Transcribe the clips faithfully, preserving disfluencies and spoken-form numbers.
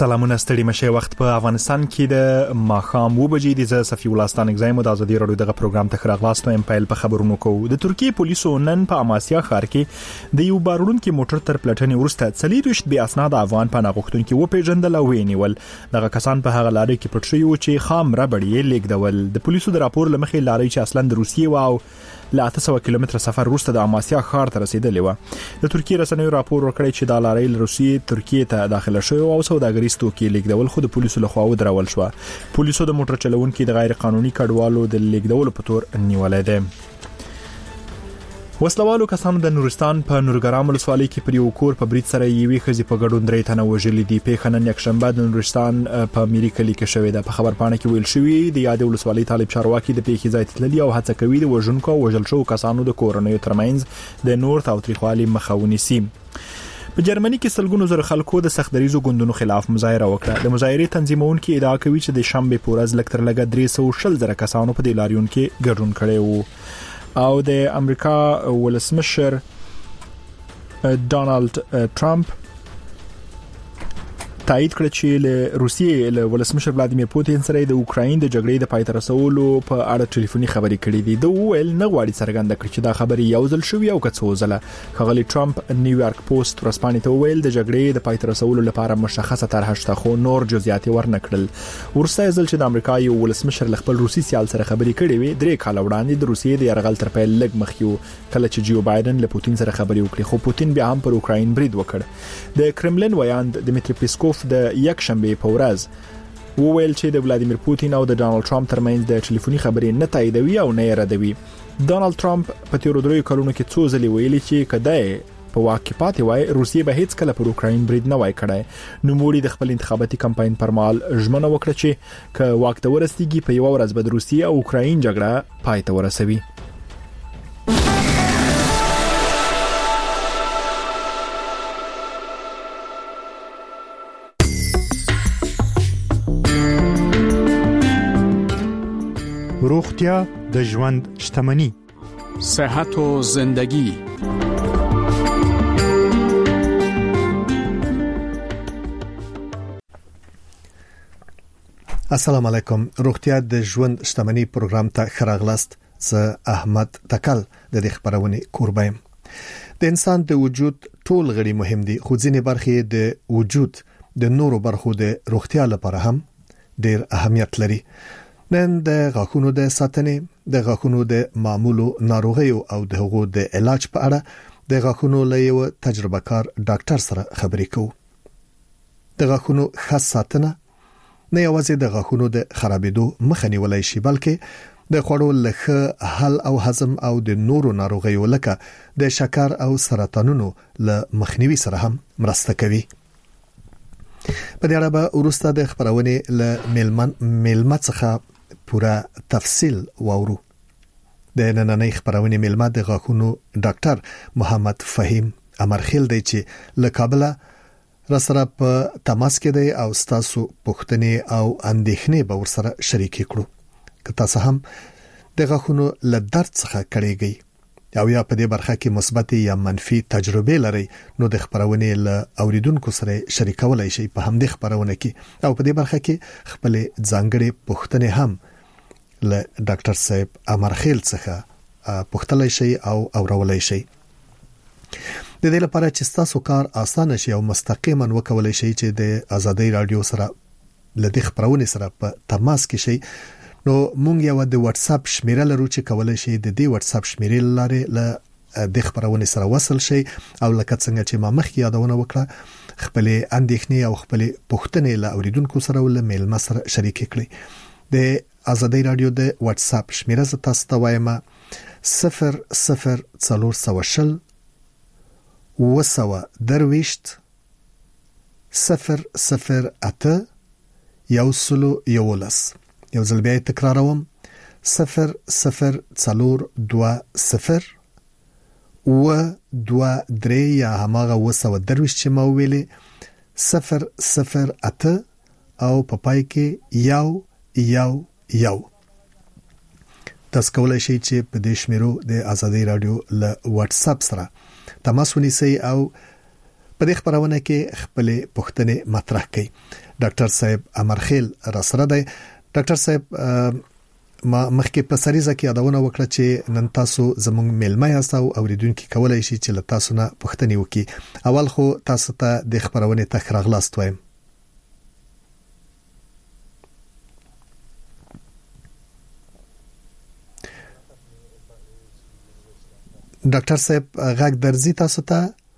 سلامونه ستړي مشه وخت په افغانستان کې د ماخام و بجې د صفي ولستان اگزایم د ازادي رادیو دغه پروګرام ته خراغلاستو ام پایل په خبرونو کو د ترکیه پولیسو نن په اماسیا ښار کې د یو بارونکو موټر تر پلټنې ورسته څلیروشت بیا اسناد افغان پناه غوښتونکو و پیژندل او وینیول دغه کسان په هغه لارې کې پټ شوی و چې خام ربړې لیکدول د پولیسو د راپور لمخې لارې چې اصلا د روسیې و او له اته سوه کیلومتره سفر وروسته د اماسیا ښار ته رسیدلې و د ترکیه رسنیو راپور ورکړی چې د لارې روسیې ترکیه ته داخله شوی او سوداګریز توکي لیکدول خو د پولیسو لخوا ودرول شو پولیسو د موټر چلوونکو د غیر قانوني کډوالو د لیکدول په تور نیولای دي وسلوالو کسانو د نورستان په نورګرام ولسوالۍ کې پر یو کور په بریټ سره یوې خزي په ګډون درې تنه وژلې دي په خنن یک شنبه د نورستان په میری کلی کې شوې ده په خبر پاڼه کې ویل شوی د یاد ولسوالۍ طالب چارواکي د پیښې ځای ته تللی او هڅه کوي د وژونکو او وژل شو کسانو د کورنۍ ترمنځ د نورث او تریخوالي مخاوني سي په جرمني کې سلګونو زره خلکو د سختدریزو ګوندونو خلاف مظاهره وکړه د مظاهرې تنظیمونکو ادعا کوي چې د شنبه پورز لکتر لګا درې سوه شل زره کسانو په د لاریون کې ګډون کړي وو او د امریکا ولسمشر ډونالد ټرمپ تایید کړ چې له روسیې له ولسمشر ولادیمیر پوتین سره د اوکراین د جګړې د پای ته رسولو په اړه ټلیفوني خبرې کړې دي د ویل نه غواړي څرګنده کړي چې دا خبرې یو ځل شوې او کڅو ځله خغلی ټرمپ نیویارک پوسټ ورسپانې ته ویل د جګړې د پای ته رسولو لپاره مشخصه طرحه شته خو نور جزئیات ورنکړل ورسته ځل چې د امریکا یو ولسمشر خپل روسي سیال سره خبرې کړې وي درې کال وړاندې د روسیې د یرغل تر پیل لګ مخکیو کله چې جیو بایدن له پوتین سره خبرې وکړي خو پوتین بیا هم پر اوکراین برید وکړ د کرملین ویاند دمیتری پیسکوف د یک شنبه په ورځ وویل چې د ولادیمیر پوتین او د ډونالد ټرمپ ترمنځ د ټلیفوني خبرې نه تاییدوي او نه ردوي ډونالد ټرمپ په تیر درې کلونو کې څو ځلې ویلي چې کله په واقع پاتې وای روسیې به هیڅ کله پر اوکراین برید نه وای کړای نو موري د خپل انتخاباتي کمپاین پر مهال ژمنه وکړه چې ک وخت ورستيږي په یو ورځ به د روسیې او اوکراین جګړه پای ته ورسوي روغتیا د ژوند شتمنی صحت و زندگی السلام علیکم روغتیا د ژوند شتمنی پروګرام ته خراغلاست زه احمد تکل د دې خبرونه کوربایم د انسان د وجود ټول غړي مهم دي خو ځینې برخې د وجود د نورو برخو د روغتیا لپاره هم ډېر اهمیت لري نن د غاښونو د ساتنې د غاښونو د معمولو ناروغیو او د هغو د علاج په اړه د غاښونو له یو تجربه کار ډاکټر سره خبرې کوو د غاښونو خاص ساتنه نه یوازې د غاښونو د خرابېدو مخه نیولای شي بلکې د خوړو له حل او هضم او د نورو ناروغیو لکه د شکر او سرطانونو له مخنیوي سره هم مرسته کوي په دې اړه به ورسته د خبرونه له میلمن میلمه څخه پورا تفصیل واورو د نننۍ خبرونه میلمه د غاښونو ډاکټر محمد فهیم امرخیل دی چې له کابل را سره په تماس کې دی او تاسو پوښتنې او اندېښنې به ورسره شریک کړو که تاسو هم د غاښونو له درد څخه کړيږئ او یا په دې برخه کې مثبت یا منفي تجربه لري نو د خبرونه له اوریدونکو سره شریکولای شي په همدې خبرونه کې او په دې برخه کې خپل ځانګړي پوښتنې هم له ډاکټر صاحب امرخیل څخه پوښتلای شي او اورولای شي د دې لپاره چې تاسو کار اسانه شي او مستقیما وکولای شي چې د ازادي رادیو سره لدې خبرونه سره په تماس کې شي نو مونږ یو د واتس اپ شمیره لرو چې کولای شي د دې واتس اپ شمیرې لاره له د خبرونه سره وصل شي او لکه څنګه چې ما مخکې یادونه وکړه خپل اندېښنې او خپل پوښتنې له اوریدونکو سره ول میل مسره شریک کړئ د ازادي رادیو د واتس اپ شمیره ز تاسو ته وایم صفر صفر څلور سوه شل وسوه درويشت صفر صفر اته یو سلو یولس یو ځل بیا تکراروم صفر صفر څلور دوه صفر و دوه درې یا هماغه وسوه درويشت چې ما ویلې صفر صفر اته او په پای کې یو یو یو تاسو کولای شئ چې په دې شمیرو د ازادي رادیو له واتس اپ سره تماس ونیسئ او په دې خبرونه کې خپل پوښتنې مطرح کړئ ډاکټر صاحب امرخیل را سره دی. ډاکټر صاحب ما مخکې په سریزه کې یادونه وکړه چې نن تاسو زموږ میلمه یاست او اوریدونکو کولای شي چې له تاسو نه پوښتنه وکړي. اول خو تاسو ته د خبرونه ته راغلاست وایم. ډاکټر صاحب غږ درځي تاسو ته؟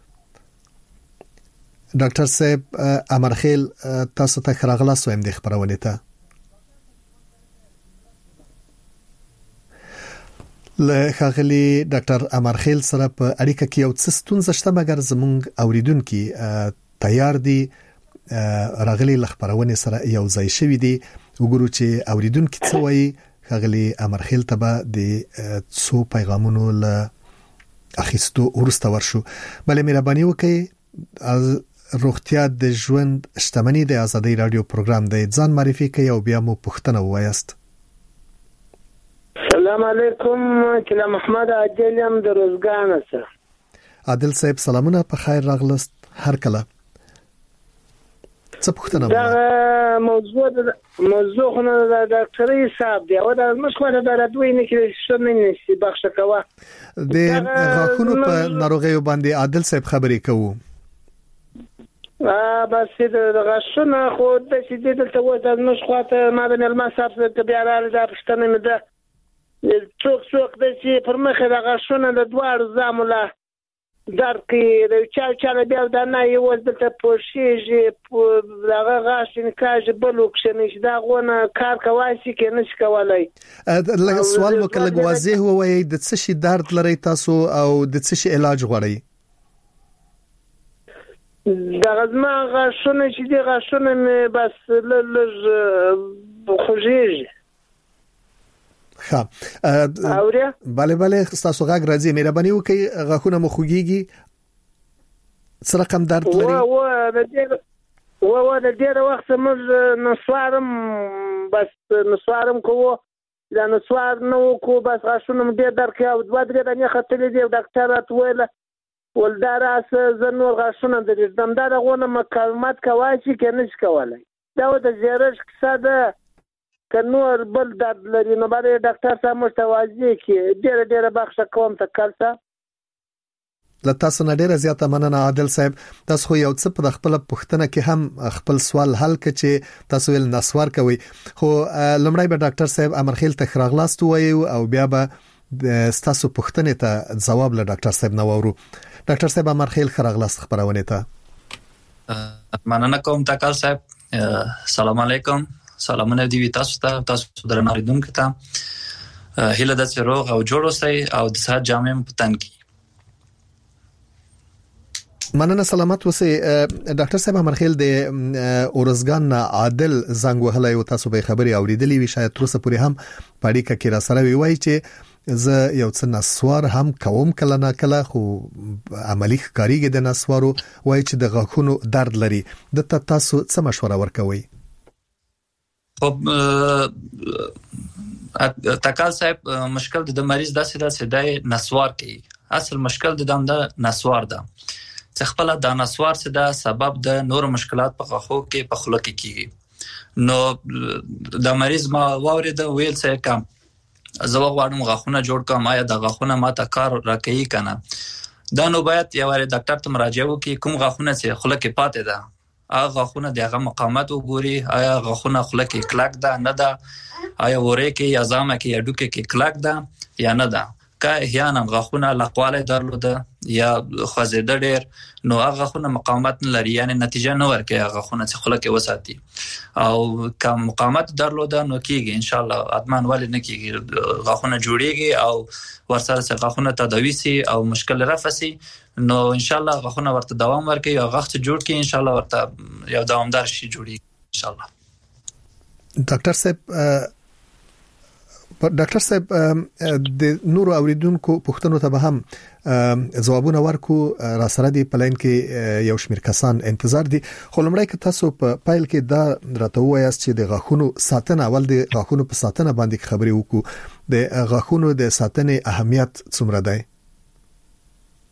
ډاکټر صاحب امرخیل تاسو ته راغلاست وایم د خبرونه ته. له خاغلی ډاکټر امرخیل سره په اړیکه کې یو څه ستونزه شته، مګر زموږ اوریدونکو تیار دي راغلی لخبرونه سره یو ځای شوی دي. وګورو چې اوریدونکو څه وایي. خاغلی امرخیل ته به د څو پیغامونو له اخیستو ورسته ورشو. بلې مهرباني وکړئ روغتیا د ژوند شتمنۍ د ازادي رادیو پروګرام د ځان معرفي کوي او بیا مو پوښتنه وایست. السلام علیکم، کله محمد عادل یم د روزګان سره. عادل صاحب سلامونه، په خیر راغلست. هر کله څه پوښتنه دا موضوع د موضوع خو د ډاکټري صاحب دی او د مشخصه د دوی نه کې څه نه نشي بخښه کوه د غاښونو په ناروغیو باندې. عادل صاحب خبرې کوو. ا بس د غاښونو خو د چې د دلته و د مشخصه ما د ملما صاحب ته بیا راځي دا پښتنه مې ده څوک څوک د چې پر مخه د غاښونو د دوار زامله درکې د چا چا بیا د نه یو د ته پوښیږي دغه غاښ نه کاږي بلوک شنه دا غونه کار کواسي کې نشي کولای. لکه سوال مو کله واضح وایي د څه شي درد لري تاسو او د څه شي علاج غواړئ؟ دغه زما غاښونه چې دي غاښونه مې بس لږ خوږیږي. ها اوریا bale bale تاسو غږ راځي. مهرباني وکړئ غاښونه مو خوږیږي؟ څه رقم درد لري؟ و و د دې و و د دې وخت موږ نسوارم بس نسوارم کوو دا نسوار نو کو بس غاښونه مې ډېر درد کوي او دوه درې دنه خطلې دی ډاکټر اتویل ولداراس زنور غاښونه د دې دمدار غونه مکالمات کوي چې کنه څه کولای. دا د زیرش کیسه ده کنور بل درد لري نو باندې ډاکټر صاحب متوازی کی ډېر ډېر بخښه کوم ته کلته. ل تاسو نه ډېر زیاته مننه عادل صاحب. تاسو خو یو څه په خپل پوښتنه کې هم خپل سوال حل کړي چې تاسو ول نسوار کوي. خو لمړی به ډاکټر صاحب امرخیل ته خراغلاست وایو او بیا به تاسو پوښتنه ته جواب له ډاکټر صاحب نو ورو. ډاکټر صاحب امرخیل خراغلاست خبرونه ته. مننه کوم تکل صاحب. سلام علیکم، سلامونه دی وی تاسو ته تاسو درناریدونکو ته هیله د روغ او جوړ اوسئ او د صحت جامع پتن کی. مننه سلامت اوسئ. ډاکټر صاحب امرخیل د اورزګان عادل زنګ وهلای او تاسو به خبري اوریدلې وی شاید تر اوسه پورې هم پاړیکه کې را سره وی چې زه یو څه نسوار هم کوم کله نه کله خو عملی کاریږي د نسوارو وای چې د غاښونو درد لري. د تاسو څه مشوره ورکوي؟ خب تکال صاحب مشکل د مریض داسې داسې د نسوار کوي. اصل مشکل د دم د نسوار ده چې خپل د نسوار څخه د سبب د نور مشکلات په غاښو کې په خوله کې کیږي. نو د مریض ما وورید ویل څه کم زه غواړم غاښونه جوړ کوم، آیا د غاښونه ماته کار راکوي کنه. دا نو باید یو وری ډاکټر ته مراجعه وکړي کوم غاښونه چې خوله کې پاتې ده هغه غاښونه دغه مقاومت وګوري، آیا غاښونه خوله کې کلک ده نه ده، آیا وره کې یا زامه کې یا ډوکه کې کلک ده یا نه ده. که احیانا غاښونه لقواله درلوده یا خوځیده ډېر نو هغه غاښونه مقاومت نه لري، یعنی نتیجه نه ورکوي هغه غاښونه چې خوله کې وساتي. او که مقاومت درلوده نو کېږي ان شاء الله ادمان ولې نه کېږي غاښونه جوړيږي او ورسره چې غاښونه تداوي سي او مشکل رفع سي نو ان شاء الله غاښونه ورته دوام ورکوي او غاښ جوړ کړي ان شاء الله ورته یو دوامدار شي جوړيږي ان شاء الله. ډاکټر صاحب ډاکټر صاحب د نور اوریدونکو پوښتنو ته به هم ځوابونه ورکو. را سره دی په لاین کې یو شمېر کسان انتظار دي. خو لمړی که تاسو په پایل کې دا راته وایاست چې د غاښونو ساتنه اول د غاښونو په ساتنه باندې خبرې وکړو. د غاښونو د ساتنې اهمیت څومره دی؟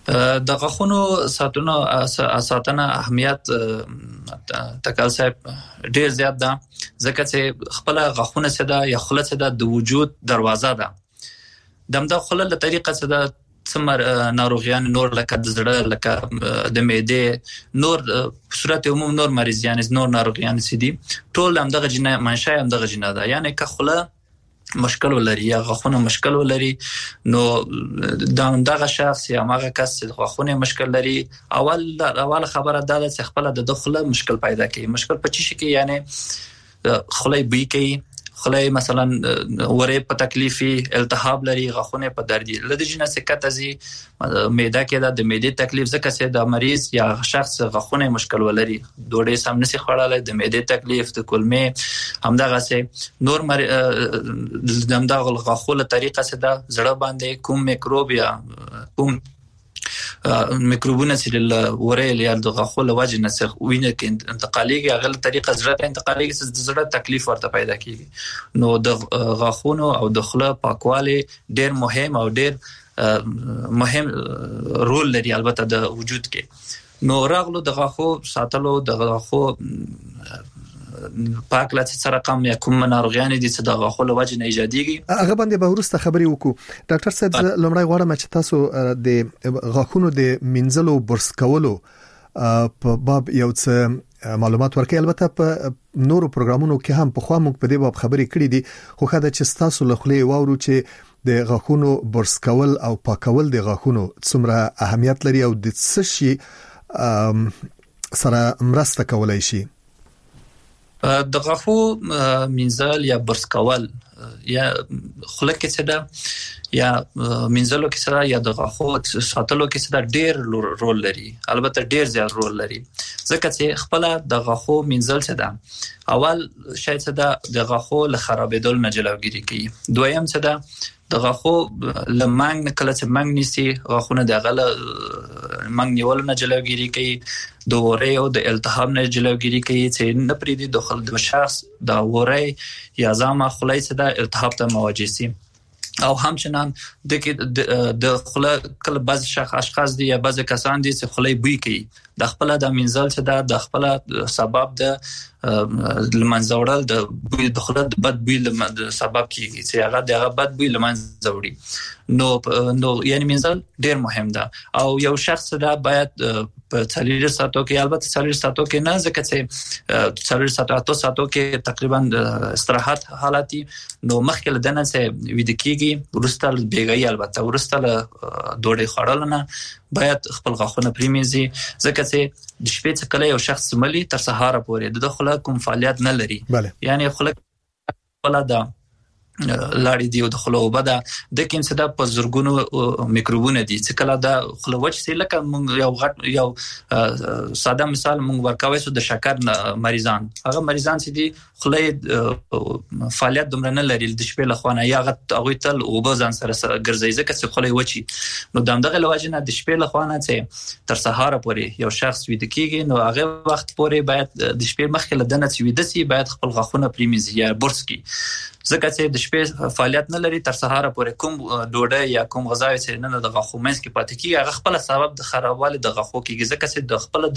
د غاښونو ساتنه ساتنه اهمیت تکل صاحب ډیر زیات ده ځکه چې خپل غاښونه څه ده یا خله څه ده د وجود دروازه ده دمدا خله له طریقه څه ده څمر ناروغیان نور لکه د زړه لکه د معدې نور په صورت عموم نور مریضیان نور ناروغیان سي دي ټول هم دغه جنه منشأ هم دغه جنه ده یعنی که خله مشکل ولري یا غاښونه مشکل ولري نو دا دغه شخص یا هغه کس چې غاښونه مشکل لري اول اول خبره ده چې خپل د دخله مشکل پیدا کوي مشکل په چی شي کې یعنی خله بي کوي خله مثلا وره په تکلیفي التهاب لري غاښونه په دردي لدې جنه سکتازي معده کې د معده تکلیف ځکه چې د مریض یا شخص غاښونه مشکل ولري دوړې سم نشي خړاله د معده تکلیف د کولمې همدغه سه نور مر دمدغه غاښونه طریقه سه د زړه باندې کوم میکروب یا کوم میکروبونه چې وره یا د غاښونو وجه نسخ وینه کې انتقاليږي هغه طریقه زړه ته انتقاليږي چې د زړه تکلیف ورته پیدا کیږي نو د غاښونو او د خله پاکوالی ډیر مهم او ډیر مهم رول لري البته د وجود کې نو راغلو د غاښو ساتلو د غاښو پاک لته سره کم یا کوم ناروغیان دي چې د غاښونو وجه نه ایجاديږي هغه باندې به ورسته خبري وکړو ډاکټر صاحب لمړی غواړم چې تاسو د غاښونو د منځلو برس کولو په باب یو څه معلومات ورکړئ البته په نورو پروګرامونو کې هم په خوا موږ په دې باب خبري کړې دي خو خاله چې تاسو له خلې واورو چې د غاښونو برس کول او پاکول د غاښونو څومره اهمیت لري او د څه شي سره مرسته کولای شي د غاښو منځل یا برس کول یا خله کې څه ده یا منځلو کې څه ده یا د غاښو ساتلو کې څه ده ډېر رول لري البته ډېر زیات رول لري ځکه چې خپل د غاښو منځل څه ده اول شاید څه ده د غاښو له خرابېدل نه جلوګیری کوي دویم څه ده د غاښو لمنګ نه کله چې منګ نيسي غاښونه د غله منګ نیول نه جلوګیری کوي د وره او د التهاب نه جلوګیری کوي چې نه پریدي د خل د شخص د وره یا زما خلای څه د التهاب ته مواجه سي او همچنان د د خله کله بعض شخص اشخاص دي یا بعض کسان دي چې خلای بوی کوي د خپل د منځل څه د خپل سبب د لمنځوړل د بوی د خله د بد بوی د سبب کیږي چې هغه د بد بوی لمنځوړي نو نو یعنی منځل ډیر مهم ده او یو شخص دا باید په څلور ساعتو کې البته څلور ساعتو کې نه ځکه چې څلور ساعتو ساعتو کې تقریبا استراحت حالتي نو مخکې لدنه چې وید کېږي ورستل بیګي البته ورستل دوړې خړلنه باید خپل غاښونه پریميزي ځکه چې د شپې څخه کله یو شخص ملي تر سهار پورې د خله کوم فعالیت نه لري یعنی خله ولا دا لاړې دی د خلو وبدا د کوم څه د پزرګونو میکروبونه دي چې کله دا خلوچ سي لکه مونږ یو غټ یو ساده مثال مونږ ورکوي سو د شکر مریضان هغه مریضان چې دي خلې فعالیت دومره نه لري د شپې لخوانه یا غت هغه تل وبزان سره ګرځي ځکه چې خلې وچی نو دغه لواجنه د شپې لخوانه چې تر سهار پورې یو شخص وید کیږي نو هغه وخت پورې باید د شپې مخکې لدنه چې وید سي باید خپل غاښونه پریميزي یا برس کی ځکه چې د شپې فعالیت نه لري تر سهار پورې کوم ډوډۍ یا کوم غذا چې نه د غاښو مینس کې پاتې کیږي هغه خپل سبب د خرابوالي د غاښو کېږي ځکه چې د خپل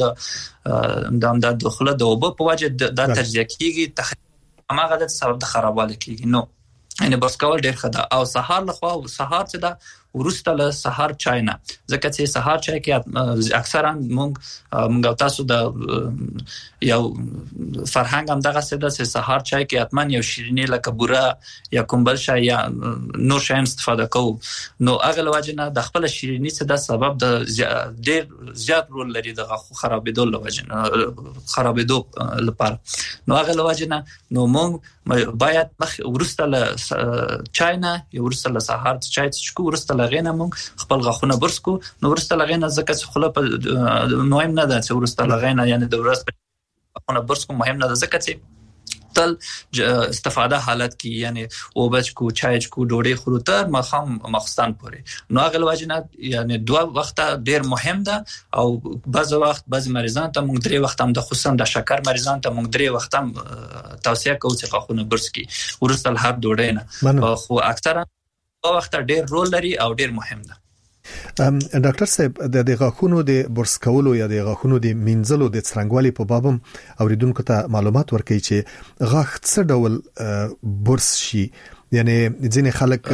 د د دخله د وبو په وجه د تجزیه کېږي هغه د سبب د خرابوالي کېږي نو یعنی بس کول ډیر خدا او سهار لخوا او سهار چې دا ورسته له سهار چای نه ځکه چې سهار چای کې اکثرا مونږ مونږ تاسو د یو فرهنګ هم دغه څه د سهار چای کې اتمن یو شیرینی لکه بوره یا کومبل شای یا نور شای استفاده کوو نو هغه لوجنه د خپل شیرینی څه د سبب د ډیر زیات رول لري د غاښو خرابېدو لوجنه خرابېدو لپاره نو هغه لوجنه نو مونږ باید مخ ورسته له چای نه یا ورسته له سهار چای څښو ورسته لغینه مونږ خپل غاښونه برس کو نو ورسته لغینه ځکه چې خله په مهم نه ده چې ورسته لغینه یعنی د ورسته غاښونه برس کو مهم نه ده ځکه چې تل استفاده حالت کې یعنی او بچ کو چای کو ډوډۍ خورو تر مخام مخستان پورې نو هغه واجنه یعنی دوه وخت ډیر مهم ده او بعض وخت بعض مریضان ته موږ درې وخت هم د خصوصا د شکر مریضان ته موږ درې وخت هم توصیه کوو چې غاښونه برس کی ورسته هر ډوډۍ نه خو اکثرا په وخت ډیر رول لري او ډیر مهم ده ډاکټر صاحب د غاښونو د برس کولو یا د غاښونو د مینځلو د څرنګوالي په بابم اوریدونکو ته معلومات ورکړي چې غاښ څه ډول برس شي، یعنی ځینې خلک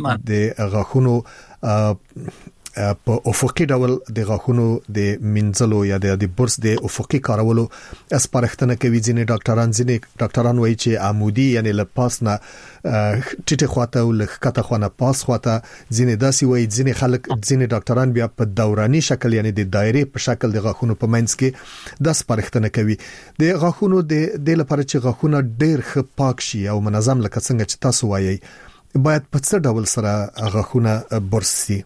د غاښونو په افقي ډول د غاښونو د مینځلو یا د برس د افقي کارولو اسپارښتنه کوي. ځینې ډاکټران ځینې ډاکټران وایي چې عمودي یعنی له پاس نه ټیټه خواته او له ښکته خواته پاس خواته، ځینې داسې وایي، ځینې خلک ځینې ډاکټران بیا په دوراني شکل یعنی د دایره په شکل د غاښونو په منځ کې د اسپارښتنه کوي. د غاښونو د د لپاره چې غاښونه ډېر ښه پاک شي او منظم لکه څنګه چې تاسو وایي، باید په څه ډول سره غاښونه برس شي؟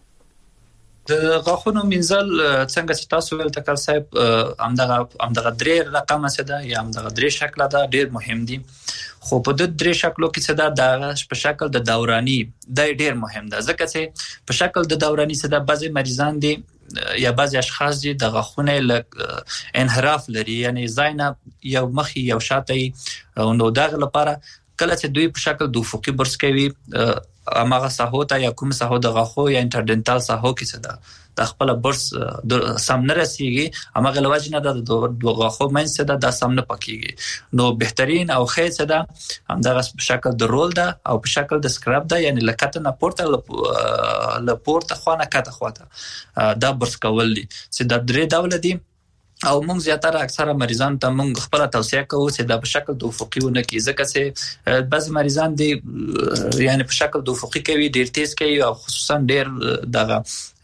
د غاښونو مینځل څنګه چې تاسو ویل تکل صاحب همدغه همدغه درې رقمه څه ده یا همدغه درې شکل ده ډېر مهم دي. خو په د درې شکلو کې څه ده د په شکل د دوراني د ډېر مهم ده، ځکه چې په شکل د دوراني څه ده بعضي مریضان دي یا بعضي اشخاص دي د غاښونو له انحراف لري، یعنی زاینه یو مخي یو شاته، نو دغه لپاره کله چې دوی په شکل د افقي برس کوي اماغه ساحو ته یا کوم ساحو د غاښو یا انټرډنټال ساحو کې څه ده د خپل برس سم نه رسیږي، اماغه لوجنه د دوه غاښو منځ ته د سم نه پکېږي. نو بهترین او خیر څه ده همدغه په شکل د رول ده او په شکل د سکراب ده، یعنی لکته نه پورته ل پورته خوانه کته خواته دا برس کول دي چې د درې ډول دي. او موږ زیاتره اکثره مریضان ته موږ خپل توصیه کوو چې د په شکل د افقي ونه کې، ځکه چې بعض مریضان دي یعنی په شکل د افقي کوي ډیر تیز کوي او خصوصا ډیر دغه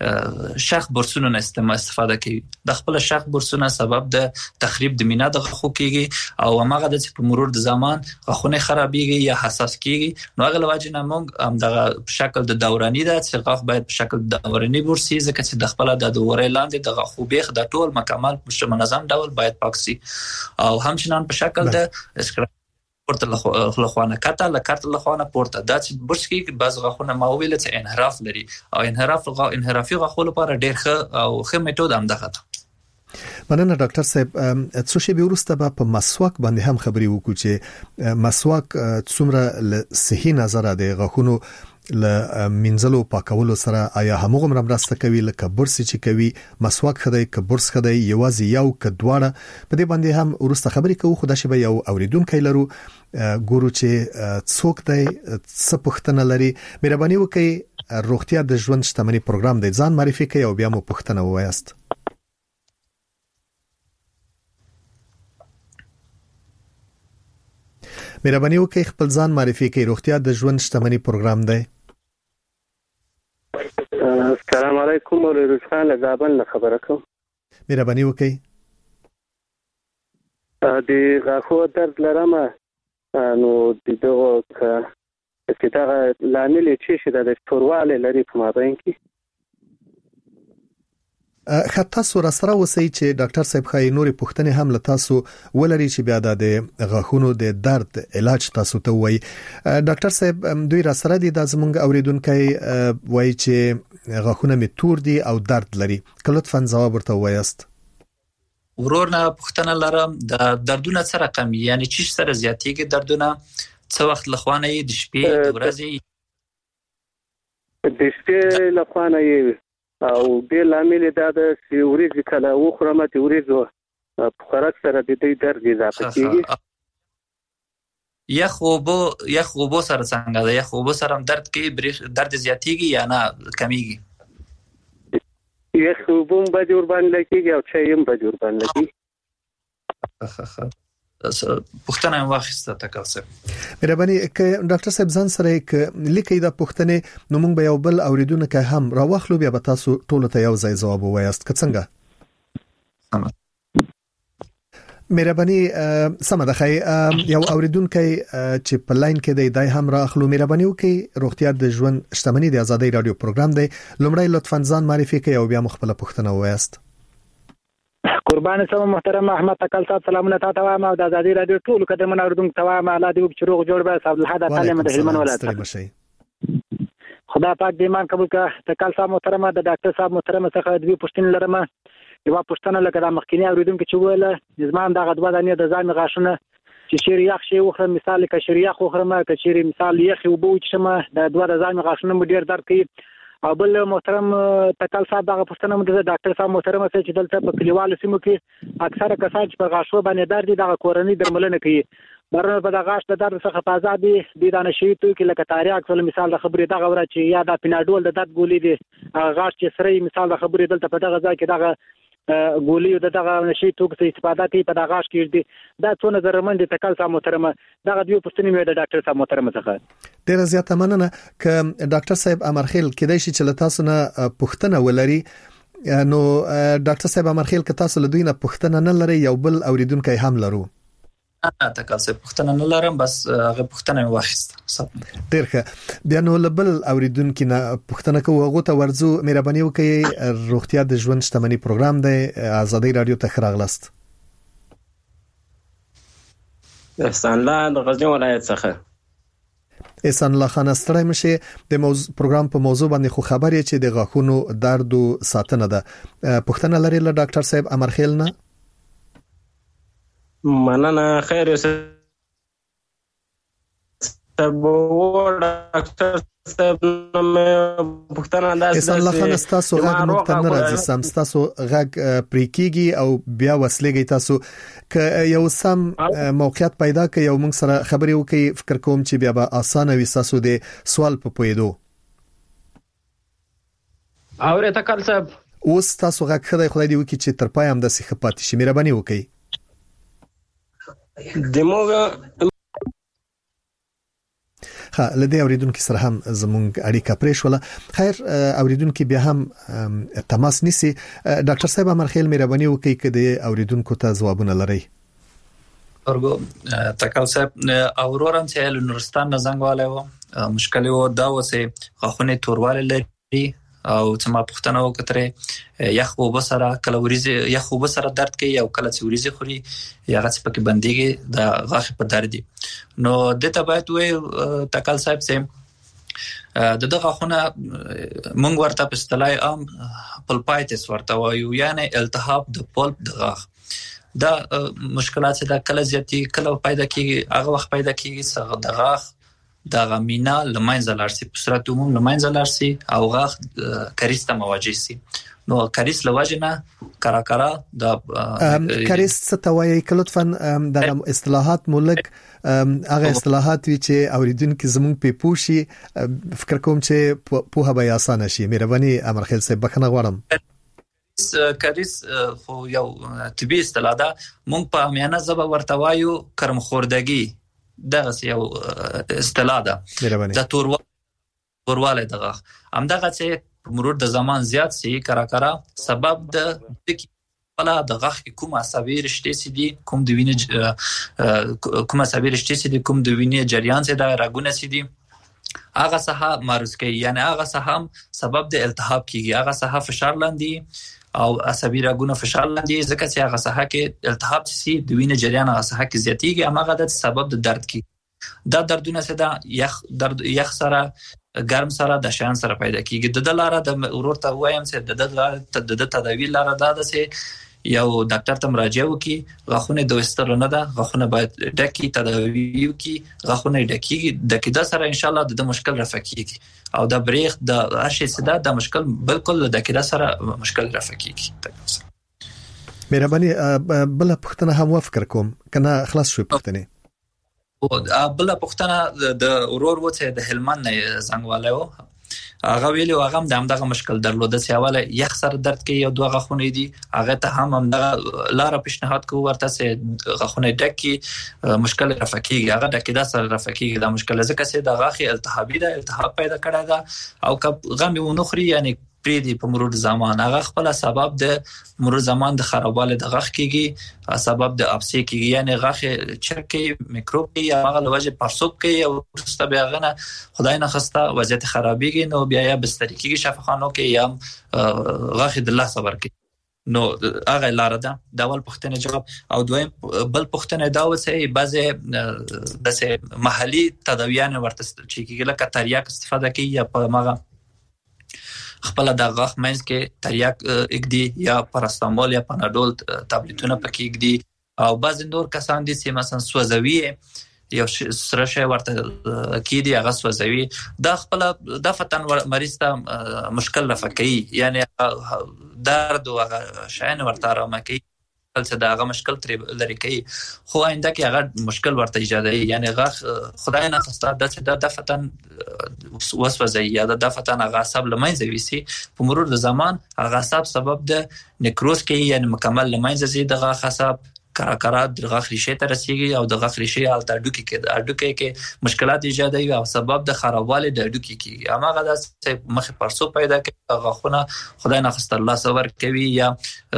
شخ برسونو نه استفاده کوي. د خپل شخ برسونو سبب د تخریب د مینا د غاښو کیږي او هغه د په مرور د زمان غاښونه خرابېږي یا حساس کیږي. نو هغه لوجه نه موږ هم د شکل د دوراني د چې غاښ باید په شکل د دوراني برسي، ځکه چې د خپل د دورې لاندې د غاښو بیخ د ټول مکمل په منظم ډول باید پاک سي، او همچنان په شکل د اسکراب پورته لخوانه کته لکارت لخوانه پورته دا چې برس کې بعض غاښونه ما ویل چې انحراف لري او انحراف غا انحرافي غاښو لپاره ډېر ښه او ښه میتود هم دغه ده. مننه ډاکټر صاحب. څو شی به وروسته په مسواک باندې هم خبري وکړو چې مسواک څومره صحي نظر د غاښونو ل منځلو پاکولو سره آیا همغه مرسته کوي لکه برس چې کوي مسواک خدای ک برس خدای یوازې یو ک دواړه په دې باندې هم ورسته خبرې کوو. خو دا شی به یو اوریدونکو لرو ګورو چې څوک دی څه پوښتنه لري. مهرباني وکړئ روغتیا د ژوند شتمنۍ پروګرام د ځان معرفي کوي او بیا مو پوښتنه ووایاست. مهرباني وکړئ خپل ځان معرفي کوي. روغتیا د ژوند شتمنۍ پروګرام دی. السلام علیکم، ولید خان له زابل نه خبره کوم. مهرباني وکړئ. د غاښو درد لرم، نو د دغه چې دا لامل چې شي د ستورواله لري په مابین کې. خطا سره سره وسی چې ډاکټر صاحب خای نوري پوښتنه هم له تاسو ولري چې بیا د غاښونو د درد علاج تاسو ته وای. ډاکټر صاحب دوی را سره دي د زمونږ اوریدونکو وای چې غاښونه می تور دي او درد لري، کله ځواب ورته وایست. ورورنا پوښتنه لرم د دردونه سره رقم یعنی چې سره زیاتېږي دردونه څو وخت لخوانه د شپې د ورځې د شپې لخوانه یې او د لامل دا د سیوري کله وخرمه د ورځو په خوراک سره د دې درد اضافه کیږي. یا خوبو یا خوبو سره څنګه ده؟ یا خوبو سره درد کې درد زیاتېږي یا نه کمیږي؟ یا خوبم به جوړ باندې کیږي او چایم به جوړ باندې کیږي. پوښتنه واخیسته تکل صاحب. مهرباني ک ډاکټر صاحب ځان سره ک لیکي دا پوښتنه نو موږ به یو بل اوریدونکو هم راوخلو بیا به تاسو ټول ته یو ځای جواب وایاست که څنګه؟ مهرباني سم ده خی یو اوریدونکو چې په لاین کې دی دای هم راخلو. مهرباني وکړئ روغتیا د ژوند شتمنۍ د ازادۍ رادیو پروګرام دی. لومړی لطفا ځان معرفي کړئ او بیا مخبل پوښتنه وایاست. قربان سم محترم احمد تکل صاحب سلامونه تاسو ته ما د ازادي رادیو ټول قدمونه اوردونکو ته ما الله دې وکړي روغ جوړ به عبد الحد تعلیم د هلمند ولایت. خدا پاک دې مان قبول کړه. تکل صاحب محترم د ډاکټر صاحب محترم څخه دوی پوښتنه لرم. یو پوښتنه لکه د مخکینی اوریدونکو چې ویل زمان د غدوه د نه د ځان غاښونه چې شیر یخ شي وخره مثال کې شیر یخ وخره ما کې شیر مثال یخ وبو چې ما د دوه د ځان غاښونه ډیر درد کوي او بل محترم تکل صاحب دغه پوښتنه مو د ډاکټر صاحب محترم سره چې دلته په کلیوالو سیمو کې اکثره کسان چې په غاښو باندې درد دي دغه کورنۍ درملنه کوي برنه په دغه غاښ د درد څخه په آزاد دي د دانشي توکي لکه تاریاک ول مثال د خبرې دغه ور چې یا د پیناډول د درد ګولې دي غاښ چې سره مثال د خبرې دلته په دغه ځای کې دغه ګولې د دغه نشي توکو استفاده کوي په دغه غاښ کې دي دا څو نظر من د تکل صاحب محترم دغه دوی پوښتنې مې د ډاکټر صاحب محترم څخه ډیره زیاته مننه ک ډاکټر صاحب امرخیل کېدای شي چې تاسو نه پوښتنه ولري نو ډاکټر صاحب امرخیل ک تاسو له دوی نه پوښتنه نه لري یو بل اوریدونکو هم لرو نه تکل صاحب پوښتنه نه لرم بس هغه پوښتنه مې واخیسته ډیر ښه بیا نو له بل اوریدونکو نه پوښتنه کوو هغه ته ورځو مهرباني وکړئ روغتیا د ژوند شتمنۍ پروګرام دی آزادۍ رادیو ته خراغلاست احسان الله د غزنی ولایت څخه احسان الله خان ستړی مشه د موضوع پروګرام په موضوع باندې خو خبرې چې د غاښونو درد او ساتنه ده پوښتنه لري له ډاکټر صاحب امرخیل نه مننه خیر اوسه تبو ډاکټر صاحب نو پښتنه انداز احسان الله خان تاسو غږ مختن راځي سم تاسو غږ پریکيږي او بیا وسلېږي تاسو ک یو سم موقعیت پیدا ک یو موږ سره خبرې وکي فکر کوم چې بیا به اسانه وي تاسو د سوال په پویدو اورې تکل صاحب اوس تاسو غږ خدای خدای دی وکي چې تر پای هم د سیخ پاتې شي مهرباني وکي دموږ ها لدې اوریدونکو سره هم زمونږ اړیکه پرې شوله خیر اوریدونکو بیا هم تماس نیسي ډاکټر صاحب امرخیل مهرباني وکړئ کده اوریدونکو ته ځوابونه لري ورګو تکل صاحب اورورم چې له نورستان نه زنګ والو مشکل و دا وسه غاخونه تورواله لري او چې ما پښتنه وکړه یخ او بسره کله وريزه یخ او بسره درد کوي او کله چې وريزه خوري یا غڅ پکې بنديږي د غاخ په درد دي نو د تبعت وې تکل صاحب سم د دغه خونه مونږ ورته په اصطلاح عام پلپایتس ورته وایو یعنی التهاب د پلپ د غاخ دا مشکلات دا کله زیاتی کله پیدا کیږي هغه وخت پیدا کیږي د غاخ دا غمینا لمنځه لارسي په صورت عموم لمنځه لارسي او غاخ کریس ته مواجه سي نو کریس لواجنه کرا کرا د کریس ستوي کلطفا د اصطلاحات مولک هغه اصطلاحات وی چې اوریدونکو زمون په پوشي فکر کوم چې په هغه آسان شي مهرباني امرخیل صاحب بخنه غواړم کریس خو یو طبي اصطلاح ده مونږ په میانه زبا ورته وایو کرم خوردگی دغه یو اصطلاح ده د تورواله دغه همدغه چې مرور د زمان زیات سي کرا کرا سبب د بلا د غاخ کوم عصبي رشتې سي دي کوم د وینې کوم عصبي رشتې سي دي کوم د وینې جریان سي د راګونه سي دي هغه صحه معرض کوي یعنی هغه صحه سبب د التهاب کیږي هغه صحه فشار لاندې او عصبي راګونه فشار لاندې ځکه چې هغه صحه کې التهاب سي د وینې جریان هغه صحه کې زیاتیږي هغه د سبب د درد کی دا دردونه څه ده یخ درد یخ سره ګرم سره د شان سره پیدا کیږي د دلاره د ورور ته وایم چې د د د تداوی لاره دا ده چې یو ډاکټر ته مراجعه وکي غاخونه د وستر نه ده غاخونه باید ډکی تداوی وکي غاخونه ډکی د کده سره ان شاء الله د مشکل رفع کیږي او د بریخ د هرشي صدا د مشکل بالکل د کده سره مشکل رفع کیږي مهرباني بل پښتنه هم وفکر کوم کنه خلاص شو پښتنه او بل پښتنه د ورور وته د هلمند نه زنګواله و هغه ویلو هغه هم دغه مشکل درلوده چې اوله یخ سره درد کوي او دوه غاخونه دي هغه ته هم هم لار پیشنهاد کوو ورته چې غاخونه ډکی مشکل رفع کیږي هغه د کده سره رفع کیږي دا مشکل ځکه چې د غاخي التهابي ده التهاب پیدا کړی دا او کب غم ونخري یعنی پریدي په مرور زمان هغه خپل سبب د مرور زمان د خرابواله د غاخ کیږي سبب د ابسي کیږي یعنی غاخ چرکی میکروب یا هغه لوجه پرسوب کوي او ورسته بیا غنه خدای نه خسته وضعیت خرابېږي نو بیا یا بستر کیږي شفاخانو کې یا غاخ د الله صبر کوي نو هغه لار ده دا ول پښتنه جواب او دویم بل پښتنه دا وسه بعضه د محلي تداویان ورته چې کیږي لکه تریاک استفاده کوي یا په مغه خپل د غاخ مینس کې تریاک اګدي یا پاراستامول یا پاناډول ټابلیټونه پکې اګدي او بعض نور کسان دي چې مثلا سوځوي یو سره شی ورته کیدی هغه سوځوي دا خپل د فتن مریض ته مشکل لفقي یعنی درد او شاین ورته رامکي چې دا هغه مشکل تر لري کوي خو آینده کې هغه مشکل ورته ایجادوي یعنی هغه خدای نه خسته د د فتن وسوځي یا د فتن هغه عصب لمنځه ويسي په مرور د زمان هغه عصب سبب د نیکروز کې یعنی مکمل لمنځه زی د عصب کارا د غاخ ریشه ته رسیږي او د غاخ ریشه حالت اډوکی کې د اډوکی کې مشکلات ایجادوي او سبب د خرابوالي د اډوکی کې اماغه د مخ پرسو پیدا کوي غاخونه خدای نه خسته الله صبر کوي یا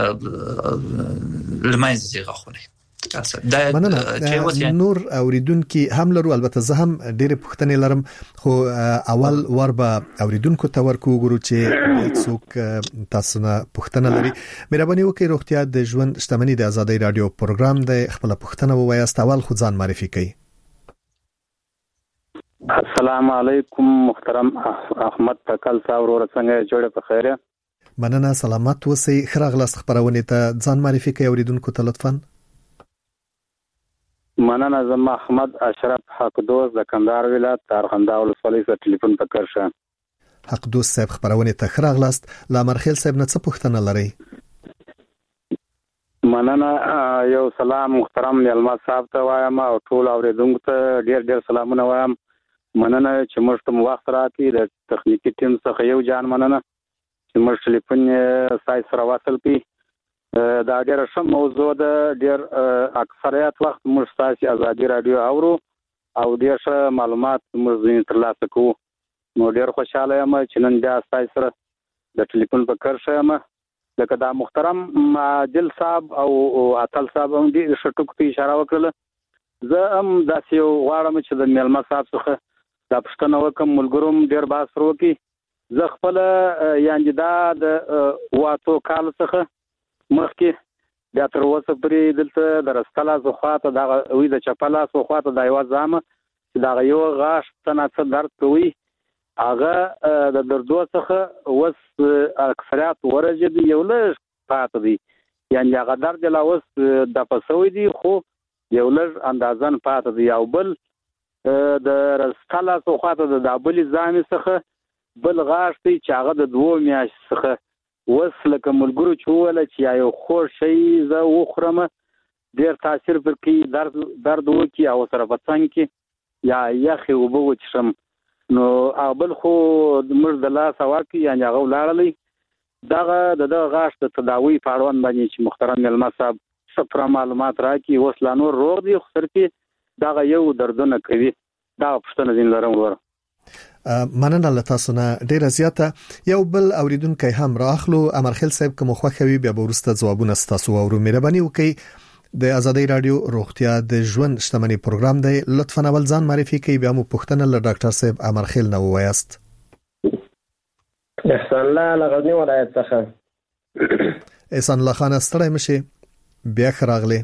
لمایز غاخونه دا چې نور اوریدونکو هم لرو البته زه هم ډېر پوښتنې لرم خو اول ور به اوریدونکو ته ورکو ګورو چې څوک تاسو نه پوښتنه لري مهرباني وکړئ روغتیا د ژوند شتمنۍ د آزادۍ رادیو پروګرام د خپل پوښتنه ووایاست اول خو ځان معرفي کړئ السلام علیکم محترم احمد تکل صاحب ورور څنګه جوړه په خیره مننه سلامت اوسئ خراغلاس خبرونه ته ځان معرفي کړئ اوریدونکو ته لطفا مننه زم احمد اشرف حقدوس د کندهار ولایت تارخنده ولسوالۍ څخه ټلیفون پکړشه حقدوس صاحب خبرونه ته خراغلاست لامرخیل صاحب نه څه پوښتنه لري مننه یو سلام محترم یلما صاحب ته وایم او ټول اوریدونکو ته ډیر ډیر سلامونه وایم مننه چې موږ ته وخت راکړي د تخنیکی ټیم څخه یو جان مننه چې موږ ټلیفون سای سره وصل کړي دا ډېر ښه موضوع ده ډېر اکثریت وخت موږ تاسو آزادي رادیو اورو او ډېر ښه معلومات موږ ترلاسه کوو نو ډېر خوشاله یم چې نن بیا تاسو سره د ټلیفون په کار شم لکه دا محترم عادل صاحب او عطل صاحب هم دې شټوک ته اشاره وکړه زه هم داسې یو غواړم چې د میلمه صاحب څخه دا پښتنه وکم ملګروم ډېر باس وروکي زه خپل یعنی دا د واتو کال څخه مخکې بیا تر اوسه پورې دلته د رستلا زخواته دا وی د چپلا زخواته د یو ځامه چې دا یو غاښ تنه درد کوي هغه د دردو څخه وس اکثریت ورجه یو لږ پاتې دي یعنی هغه درد لا وس د پسوي دي خو یو لږ اندازن پاتې دي او بل د رستلا زخواته د دابلي ځامې څخه بل غاښ دی چې هغه د دوه میاشتې څخه وصله کوملګرو چوله چې یو خور شي زه وخرم ډیر تاثیر پر کی درد درد وکي او سره پڅنګ کی یا یخي وبو چشم نو اول خو مرد لا سواکی یعنی هغه لاړلې دغه د غاښ د تداوی په اړوند باندې چې محترم علما صاحب صفر معلومات راکې وسلانو روغ دي خو سر کې دغه یو دردونه کوي دا پښتنه دین لرم ور مننه له تاسو نه ډیره زیاته یو بل اوریدونکو هم راخلو امرخیل صاحب کوم خوښوي بیا ورسته ځوابونه تاسو او مهرباني وکړئ د آزادۍ رادیو روغتیا د ژوند شتمنۍ پروګرام دی لطفا اول ځان معرفي کړئ بیا مو پوښتنه له ډاکټر صاحب امرخیل نه ووایاست احسان الله لغزنی ولایت څخه احسان الله خان ستړی مشه بیا خراغله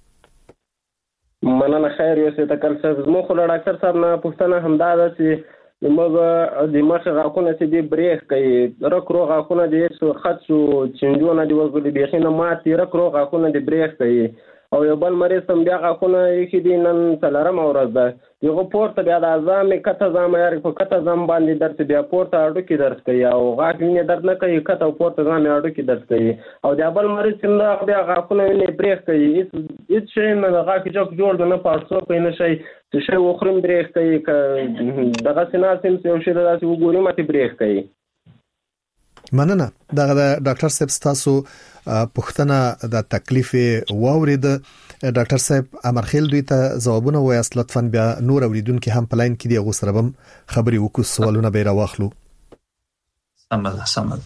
مننه خیر یو څه تکل څه مو خو ډاکټر صاحب نه پوښتنه همدا ده چې موږ د مخ غاښونه چې دی بریک کوي رکرو غاښونه د یو خط شو چنجونه دی وګړي بيخینه ماتي رکرو غاښونه دی بریک کوي او یو بل مریض هم بیا غاښونه یې دي نن څلورم ورځ ده یو پورته بیا د اعظم کته ځم یاري په کته ځم باندې درته بیا پورته اډو کې درس کوي او غاښ ویني درد نه کوي کته پورته ځم اډو کې درس کوي او د بل مریض چې بیا غاښونه ویني بریک کوي هیڅ شي نه غاښ جوړ جوړ نه پارسو کوي نه شي چې شی وخرم بریک کوي دغه سیناسم یو شی داسې وګوري ماته بریک کوي مننه دغه ډاکټر صاحب تاسو پوښتنه د تکلیف واورید ډاکټر صاحب امرخیل دوی ته ځوابونه وایاست لطفا بیا نور اوریدونکو هم پلاین کې دی غو سره بم خبري وکړو سوالونه به راوخلو سمد سمد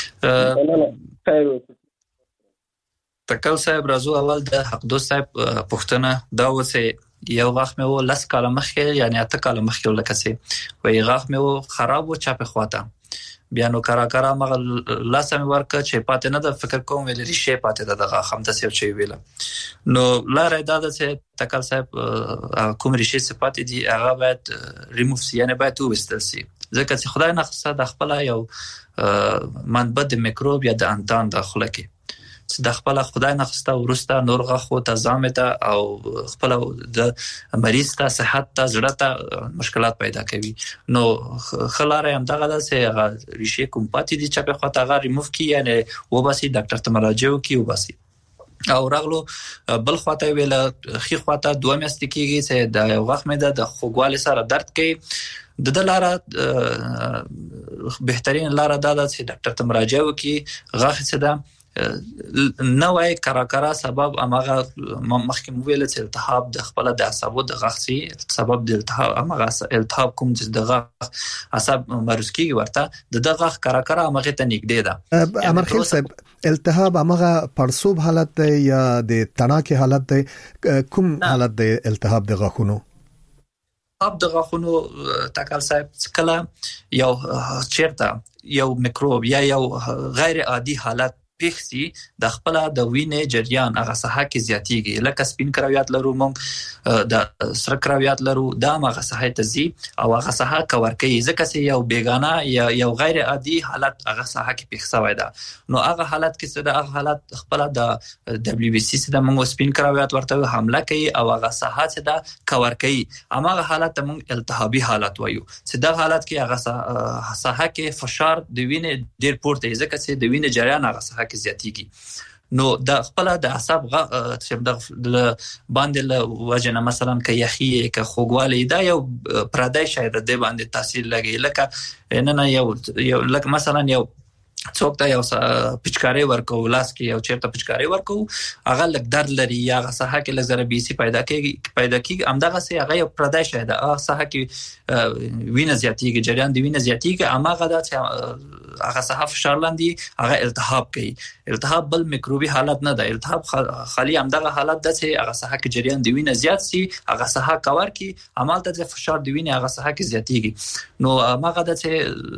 تکل صاحب راځو اول د حقدوس صاحب پوښتنه دا وسه یو غاښ مې و لس کاله مخکې یعنی اته کاله مخکې ولکسي وې غاښ مې و خراب و چاپه خواته بیا نو کرا کرا مغه لاسه مې ورکه چې پاتې نه د فکر کوم ویل ریشه پاتې د دغه خم د سیو چي ویل نو لاره دا ده چې تکل صاحب کوم ریشه صفات دي هغه باید ریموف سي یعنی باید وستل سي ځکه چې خدای نه خصه د خپل یو منبع د میکروب یا د انتان داخله کې چې د خپل خدای نه خسته ورسته نور غخو ته زامته او خپل د مریض ته صحت ته زړه ته مشکلات پیدا کوي. نو خلاره هم دغه د سه ریشه کوم پاتې دي چې په خاطر غا ریموف کی یعنی وباسي ډاکټر ته مراجعه وکي وباسي. او راغلو بل خواته ویل خي خواته دوه میاشتې کېږي چې د یو غاښ مې د خوګوالي سره درد کوي. د د لاره بهترین لاره دا ده چې ډاکټر ته مراجعه وکي. غاښ څه ده نه وای کرا کرا سبب امغه مخکې ویل چې التهاب د خپل د عصبو د غاښي سبب د التهاب امغه التهاب کوم چې د غاښ عصب مروز کیږي ورته د غاښ کرا کرا امغه ته نږدې ده. امر خیل صاحب التهاب امغه پړسوب حالت دی یا د تناکي حالت دی؟ کوم حالت دی التهاب د غاښونو؟ التهاب د غاښونو تکل صاحب کله یو چیرته یو میکروب یا یو غیر عادي حالت پیښسي د خپل د وینې جریان هغه ساحه کې زیاتیږي. لکه سپین کرویات لرو موږ د سره کرویات لرو دا هغه ساحه ته زی او هغه ساحه کور کوي ځکه چې یو بیگانه یا یو غیر عادي حالت هغه ساحه کې پیښ ده. نو هغه حالت کې څه د هغه حالت خپل د دبليو بي سي سره موږ سپین کرویات ورته حمله کوي او هغه ساحه چې دا کور کوي هغه حالت موږ التهابي حالت وایو. چې دا حالت کې هغه ساحه کې فشار د وینې ډیر پورته ځکه چې د وینې جریان هغه ساحه کې زیاتیږي. نو د خپل د عصب غ چې د باندې له وجنه مثلا کې یخي کې خوګوالي دا یو پردای شاید د باندې تاثیر لګي. لکه نه نه یو یو لکه مثلا یو څوک ته یو پچکاري ورکو لاس کې یو چیرته پچکاري ورکو هغه لک درد لري یا هغه ساحه کې لږ زره بي سي پیدا کیږي پیدا کیږي همدغه سي هغه یو پردای شاید هغه ساحه کې وینه زیاتیږي جریان د وینه زیاتیږي هغه د هغه ساحه فشار لاندې هغه التهاب کوي. التهاب بل میکروبي حالت نه ده. التهاب خالی همدغه حالت ده چې هغه ساحه کې جریان د وینه زیات سي هغه ساحه کور کی عمل ته فشار د وینه هغه ساحه کې زیاتیږي. نو هغه د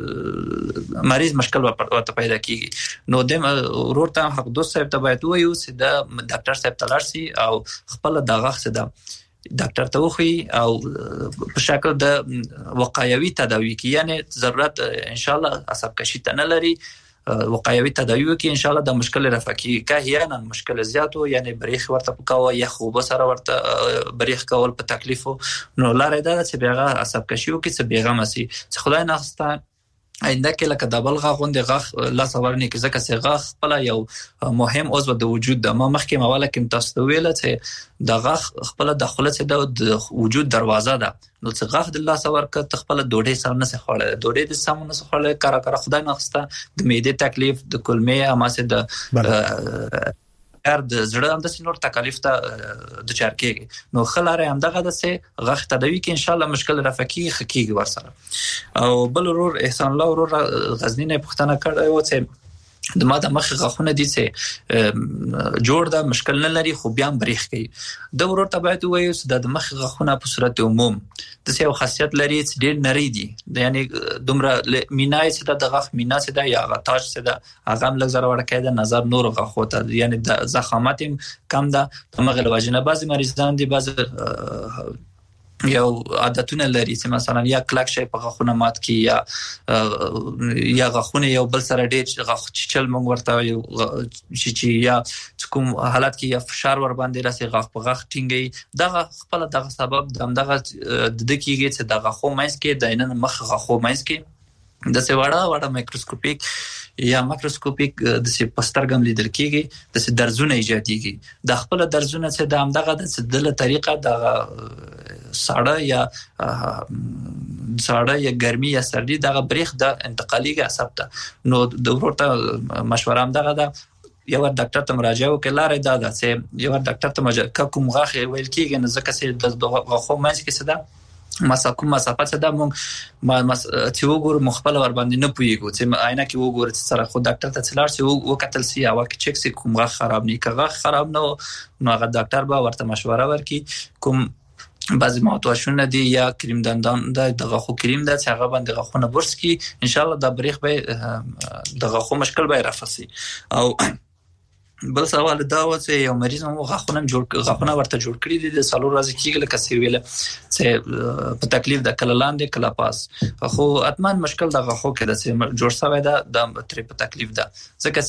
چې مریض مشکل ورته پیدا کیږي. نو د ورور ته حق دوست صاحب ته باید وایو چې د ډاکټر صاحب ته لاړ شي او خپل دغه څه ده ډاکټر ته وخی او په شکل د وقایوي تداوی کې یعنی ضرورت ان شاء الله عصب کشی ته نه لري وقایوي تداوی کې ان شاء الله د مشکل رفقي که هیڅ مشکل زیاتو یعنی بریخ ورته پکاوه یا خوب سره ورته بریخ کول په تکلیفو نو لاره ده چې بیغه عصب کشیو کې څه بیغه مسي چې خدای نه خسته آینده کې لکه د بل غاغون د غاغ لا سوارني کې ځکه چې غاغ خپل یو مهم عضو د وجود د ما مخکې مواله کې تاسو ویل چې د غاغ خپل داخله چې د وجود دروازه ده. نو چې غاغ د الله سوار ک خپل دوډې سم نه خوړل دوډې د سم نه خوړل کار کار خدای نه خسته د معده تکلیف د کلمې اماسه د ار د زړه هم د سینور تکلیف ته د چار کېږي. نو خلاره هم دغه د سه غاښ تداوی کې ان شاء الله مشکل رفقي خکېږي ورسره. او بل ورور احسان الله ورور غزنی نه پښتنه کړو و چې د ما د مخ غاښونه دي چې جوړ ده مشکل نه لري خو بیا بریخ کوي. د ورور ته باید وایو چې د مخ غاښونه په صورت عموم د څه یو خاصیت لري چې ډېر نری دي یعنی دومره مینای چې د غاښ مینا چې د یا غتاج چې د هغه لږ زره ورکه ده نظر نور غاښو ته یعنی د زخامت کم ده په مغل واجنه بعضی مریضان دي بعضی یو عادتونه لري چې مثلا یا کلک شي په غاښونه مات کی یا یا غاښونه یو بل سره ډېر غاښ چل مونږ ورته یو چې یا کوم حالت کې یا فشار ور باندې راسي غاښ په غاښ ټینګي دغه خپل دغه سبب دغه د دقیقې چې د غاښو مینس کې د نن مخ غاښو مینس کې د سوړه وړه مایکروسکوپیک یا ماکروسکوپیک د سي پسترګم لیدل کېږي د سي درزونه ایجاديږي د خپل درزونه چې د همدغه د دله طریقه د ساړه یا ساړه یا ګرمي یا سردي دغه بریخ د انتقالي عصب ته نو د ورته مشوره هم دغه د یو ډاکټر ته مراجعه وکړه لاره دا ده چې یو ډاکټر ته مراجعه کوم غاښ ویل کېږي نه ځکه چې د غاښو مینس کې څه ده مسا کوم مسافت څه ده مونږ ما چې وګورو مخبل ور باندې نه پويګو چې عینه کې وګورو چې سره خو ډاکټر ته څلار سي وکتل سي او کې چک سي کوم غاښ خراب نه کغه خراب نه نو هغه ډاکټر به ورته مشوره ورکړي کوم بعضی ماوتواشونه دي یا کریم دندان د غاښو کریم د چې هغه باندې غاښونه برس کی ان شاء الله د بریخ به د غاښو مشکل به رافسي. او بل سوال دا و چې یو مریض مو غاښونه جوړ غاښونه ورته جوړ کړی دي د څلور ورځې کېږي لکه څه ویل چې په تکلیف د کله لاندې کله پاس خو اتمن مشکل د غاښو کې د چې جوړ شوی دا د تر په تکلیف ده ځکه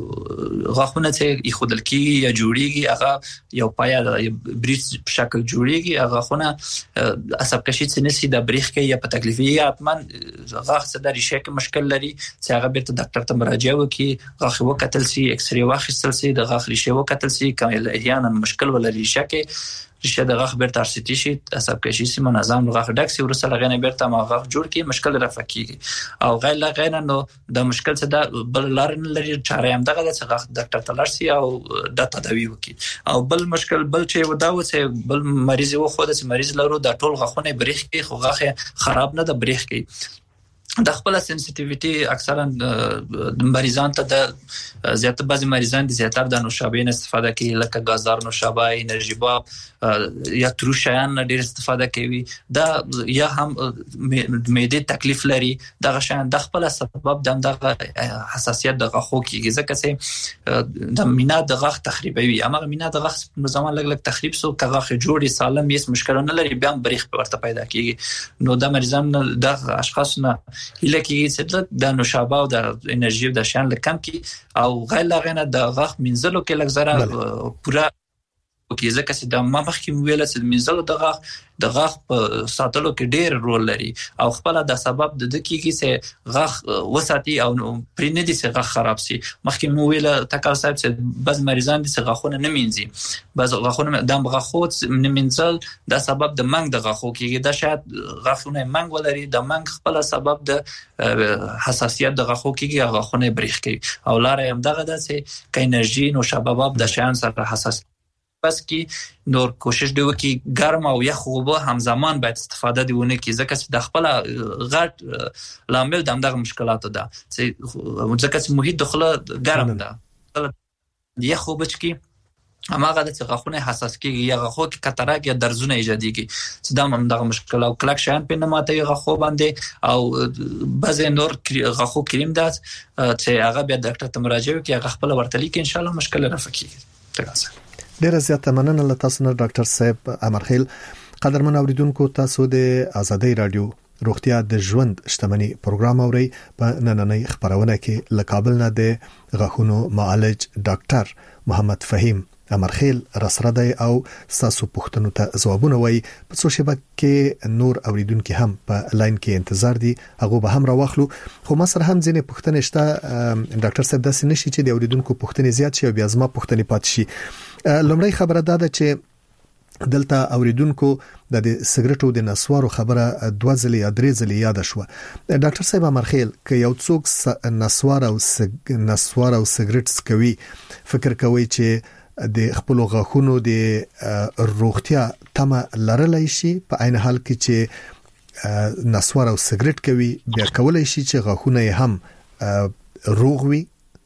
چې غاښونه چې خودل کېږي یا جوړیږي هغه یو پایا د بریج په شکل جوړیږي هغه غاښونه عصب کشي چې نسی د بریخ کې یا په تکلیف یا اتمن غاښ څه د ریشه کې مشکل لري چې هغه بیرته ډاکټر ته مراجعه وکړي غاښ وکتل شي ایکس ری واخیستل سي د غاښ ریشه وکتل سي کله احیانا مشکل ولري ریشه کې ریشه د غاښ بیرته ارسیتی شي عصب کشي سي منظم غاښ ډک سي ورسره لغنه بیرته ما غاښ جوړ کی مشکل رفع کیږي او غیر لغنه نو د مشکل څخه د بل لار نه لري چاره هم دغه د غاښ ډاکټر ته لاړ سي او د تداوی وکړي او بل مشکل بل چې وداو چې بل مریض و خو د مریض لرو د ټول غاښونه بریخ کې خو غاښ خراب نه د بریخ کې د خپل سنسټیویټي اکثرا د مریضان ته د زیات بعضی مریضان د زیاتره د نوشابه استفاده کوي لکه غازدار نوشابه انرژي باب یا تروشیان ډیر استفاده کوي دا یا هم معده تکلیف لري دغه شان د خپل سبب د حساسیت د غاښو کیږي ځکه چې د مینا د غاښ تخریبوي اما مینا د غاښ په زمان لګ لګ تخریب سو کغاښ جوړي سالم هیڅ مشکل نه لري بیا بریخ ورته پیدا کیږي نو د مریضان د اشخاص نه اله کې چې د نوشابه او د انرژي د شان لکم کی او غیر لغنه د غاښ منځلو کې لږ زره پورا وکي ځکه چې د ما مخکې ویل چې منځلو د غاښ د غاښ په ساتلو کې ډېر رول لري او خپل د سبب د دقیقې چې غاښ وساتي او پرې نه دي چې غاښ خراب شي مخکې مو ویل تکل صاحب چې بعض مریضان دي چې غاښونه نه مینځي بعض غاښونه د غاښو نه مینځل د سبب د منګ د غاښو کې دا شاید غاښونه منګ ولري د منګ خپل سبب د حساسیت د غاښو کې غاښونه بریښ کوي او لار هم دغه د چې ک انرژي نو شباب د شان سره حساس بس کی نور کوشش دی وکي ګرم او یخ اوبه همزمان باید استفاده دیونه کی ځکه چې د خپل غټ لامل د همدغه مشکلاتو ده چې ځکه چې محیط داخله ګرم ده یخ اوبه چکی اماغه د غاښونه حساس کیږي یا غاښو کې کتراک یا درزونه ایجاديږي چې دا هم دغه مشکل او کلک شان په نه ماته غاښو باندې او بعض نور غاښو کریم ده چې هغه بیا ډاکټر ته مراجعه کوي هغه خپل ورتلی کې ان شاء الله مشکل رفع کیږي تاسو ډیره زیاته مننه له تاسو نه ډاکټر صاحب امرخیل قدرمن اوریدونکو تاسو د ازادي رادیو روغتیا د ژوند شتمنۍ پروګرام اوري په نننۍ خبرونه کې له کابل نه د غاښونو معالج ډاکټر محمد فهیم امرخیل رسرده او ساسو پښتنو ته ځوابونه وای په څو شپه کې نور اوریدونکو هم په لاین کې انتظار دي هغه به هم راوخلو خو ما سره هم ځینې پښتنې شته ډاکټر صاحب داسې نشي چې د اوریدونکو پښتنې زیات شي او بیا زما پښتنې پات شي لومړی خبره ده چې دلته اوریدونکو د سګریټو د نسوارو خبره دوه ځلې یا درې ځلې یاد شوه ډاکټر صاحب امرخیل ک یو څوک نسوار او سګ نسوار او سګریټ سکوي فکر کوي چې د خپل غاښونو د روغتیا تمه لرلای شي په عین حال کې چې نسوار او سګریټ کوي بیا کولای شي چې غاښونه هم روغ وي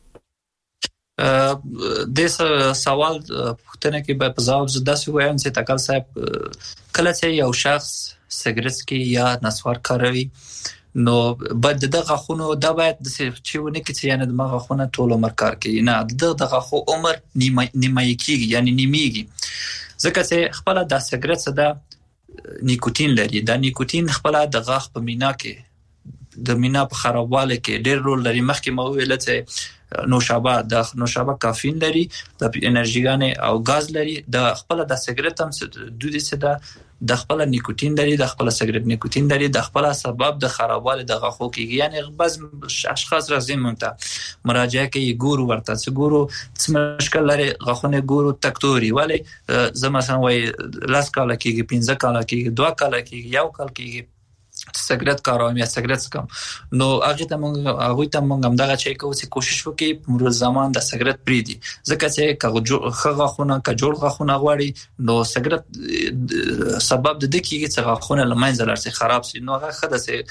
د سوال پوښتنه کې به په ځواب زده سو وایم چې تکل صاحب کله چې یو شخص سګریټ کې یا نسوار کاروي نو بعد د غاښونو دا باید د چېونه کې چې یعنی د غاښونو ټول عمر کار کوي نه د غاښو عمر نیمه نیمه کېږي یعنی نیمیږي ځکه چې خپل د سګریټ څخه نیکوتین لري دا نیکوتین خپل د غاښ په مینا کې د مینا په خرابواله کې ډېر رول لري مخکې مو ویل چې نوشابه د نوشابه کافین لري د انرژيګانې او غاز لري د خپل د سګریټ هم د دې څخه د خپل نیکوتین لري د خپل سګریټ نیکوتین لري د خپل سبب د خرابواله د غاښو کې یعنی بعض اشخاص راځي مونږ مراجعه کوي ګورو ورته چې ګورو څه مشکل لري غاښونه ګورو تکتوري ولی زما مثلا وای لاس کاله کېږي پنځه کاله کېږي دوه کاله کېږي یو کال کېږي سګریټ کاروم یا سګریټ سکم نو هغه ته موږ هغه ته موږ هم دغه چې کوو چې کوشش وکړي په مرور زمان د سګریټ پریدي ځکه چې کغه خغه خونه کجوړ غاښونه غواړي نو سګریټ سبب د دې کې چې غاښونه لمنځه لرسي خراب شي نو هغه خدای سي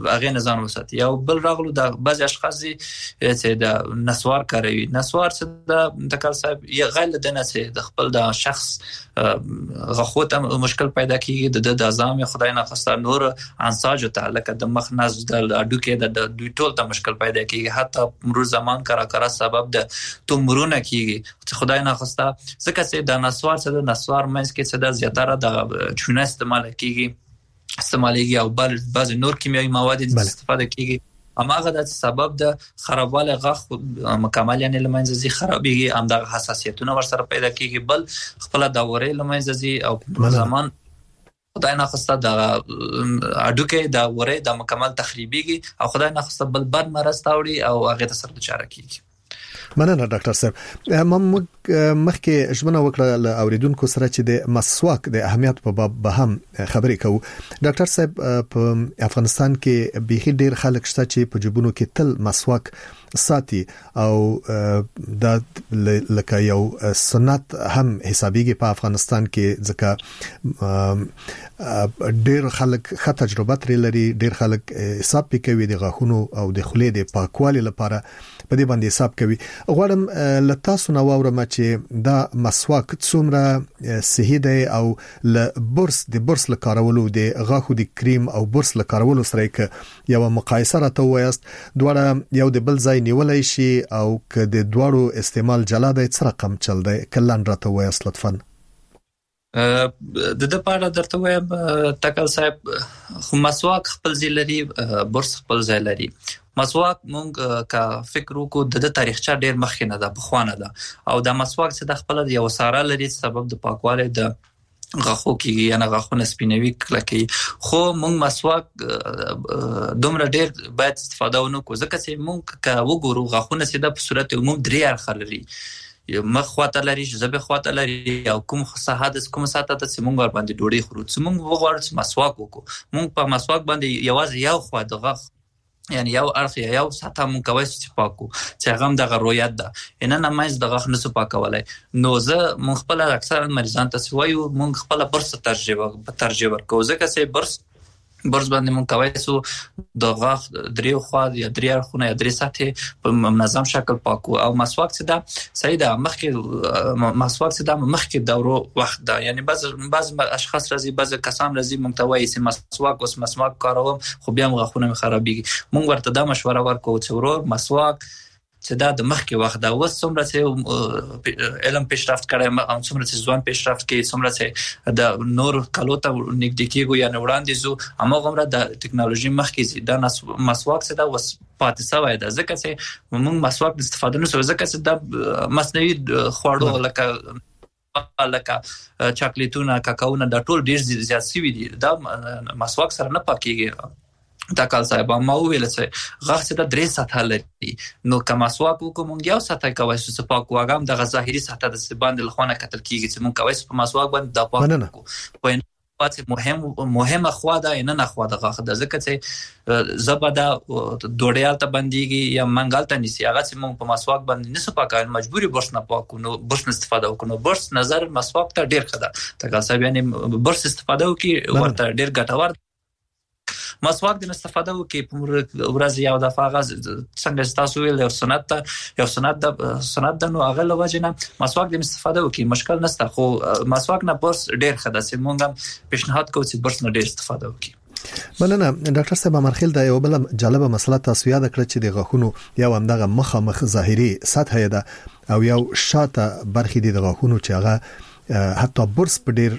هغه نه ځان وساتي. یو بل راغلو د بعض اشخاص چې د نسوار کوي، نسوار څه د تکل صاحب یا غیر د نسه د خپل د شخص غخو ته مشکل پیدا کیږي، د د ازام خدای نه خسته نور انساج ته لکه د مخ ناز د اډو کې د دوی ټول ته مشکل پیدا کیږي، حتی مرور زمان کرا کرا سبب د تومرونه کیږي چې خدای نه خسته. ځکه چې د نسوار څه د نسوار مینس کې څه د زیاتره د چونه استعمال کیږي استعمالېږي او بل بعض نور کیمیاوي مواد استفاده کیږي. هماغه د سبب د خرابواله غاښ مکمل یعنی لمنځي خرابېږي، هم د حساسیتونو ورسره پیدا کیږي، بل خپل د اورې لمنځي او زمان خدای نه خسته د اډو کې د اورې د مکمل تخریبېږي او خدای نه خسته بل بد مرض تاوړي او هغه ته سره چاره کیږي. مننه ډاکټر صاحب. ما مخکې ژمنه وکړه ل اوریدونکو سره چې د مسواک د اهمیت په باب به هم خبرې کوو. ډاکټر صاحب په افغانستان کې به ډیر خلک شته چې په جيبونو کې تل مسواک ساتي او د لکه یو سنت هم حسابيږي په افغانستان کې، ځکه ډیر خلک ښه تجربه لري، ډیر خلک حساب کوي د غاښونو او د خولې د پاکوالي لپاره په دې باندې حساب کوي. غواړم ل تاسو نو اورم چې دا مسواک څومره صحي دی او ل برس د برس ل کارولو د غاښو د کریم او برس ل کارولو سره کې یو مقایسه راته وایست، دواړه یو د بل ځای نیولای شي او که د دواړو استعمال جلا دی څه رقم چل دی کلن راته وایست لطفا. د د پاره درته وایم تکل صاحب، خو مسواک خپل ځای لري، برس خپل ځای لري. مسواک مونږ کا فکر وکړو د تاریخچه ډیر مخکې نه ده، بخوانه ده او د مسواک څخه د خپل یو ساره لري سبب د پاکواله د غاښو کې یا نه غاښونه سپینوي کلکي. خو مونږ مسواک دومره ډیر باید استفاده ونکړو ځکه چې مونږ کا وګورو غاښونه سیده په صورت عموم درې اړخ لري، مخ خواته لري، زبې خواته لري او کوم صحه د کوم ساته ته چې مونږ ور باندې ډوډۍ خورو. چې مونږ وغواړو چې مسواک وکړو، مونږ په مسواک باندې یوازې یو خوا د غاښ یعنی یو اړخ یو ساته مونږ کوي چې پاکو چې هغه د غرویت ده ان نه مېز د غاښ نسو پاکولای. نو زه مونږ خپل اکثر مریضان ته وایو مونږ خپل برس ترجیح ترجیح ورکوو ځکه چې برس برس باندې مونږ کوي سو د غاښ درې خوا یا درې اړخونه یا درې ساته په منظم شکل پاکو. او مسواک چې دا صحیح ده، مخکې مسواک چې دا مخکې دورو وخت ده، یعنی بعض بعض اشخاص راځي، بعض کسان راځي مونږ ته وایي چې مسواک اوس مسواک کاروم خو بیا غاښونه مې خرابېږي. مونږ ورته دا مشوره ورکوو چې ورور مسواک چې دا د مخکې وخت دا اوس څومره چې علم پیشرفت کړی او څومره چې ځوان پیشرفت کوي، څومره چې د نور کلو ته نږدې کېږو یا وړاندې ځو، هماغومره د ټکنالوژي مخکې ځي. دا مسواک چې دا اوس پاتې شوی ده ځکه چې موږ مسواک استفاده نه کوو ځکه چې دا مصنوعي خواړو لکه لکه چاکلیټونه کاکاونه دا ټول ډیر زیات شوي دي، دا مسواک سره نه پاکيږي. دا کال صاحب ما ویل چې غاښ ته درې ساته لري، نو کما مسواک وکوم یو ساته کوي چې پاک واغام د ظاهري ساته د باندې لخونه کتل کیږي چې مونږ کوي په مسواک باندې د پاک په پاتې مهم مهمه خوا ده نه نه خوا د غاښ د ځکه چې زبدا دوړیال ته باندېږي یا منګال ته نسی هغه چې مونږ په مسواک باندې نسو پاکای مجبوری برس نه پاکو، نو برس استفاده وکړو. برس نظر مسواک ته ډیر ښه ده، تکل صاحب یعنی برس استفاده وکي ورته ډیر ګټور. مسواک د استفاده وکي په ورځ یو دفعه غاز څنګه تاسو ویل یو سنت ته یو سنت د سنت د نو هغه لوجنه مسواک د استفاده وکي مشکل نشته، خو مسواک نه برس ډیر ښه ده، مونږ پیشنهاد کوو چې برس نه ډیر استفاده وکي. مننه ډاکټر صاحب. مرخیل دا یو بل جالبه مسله تاسو یاد کړئ چې د غاښونو یو همدغه مخامخ ظاهري سطح ده او یو شاته برخې د غاښونو چې هغه حتی برس په ډیر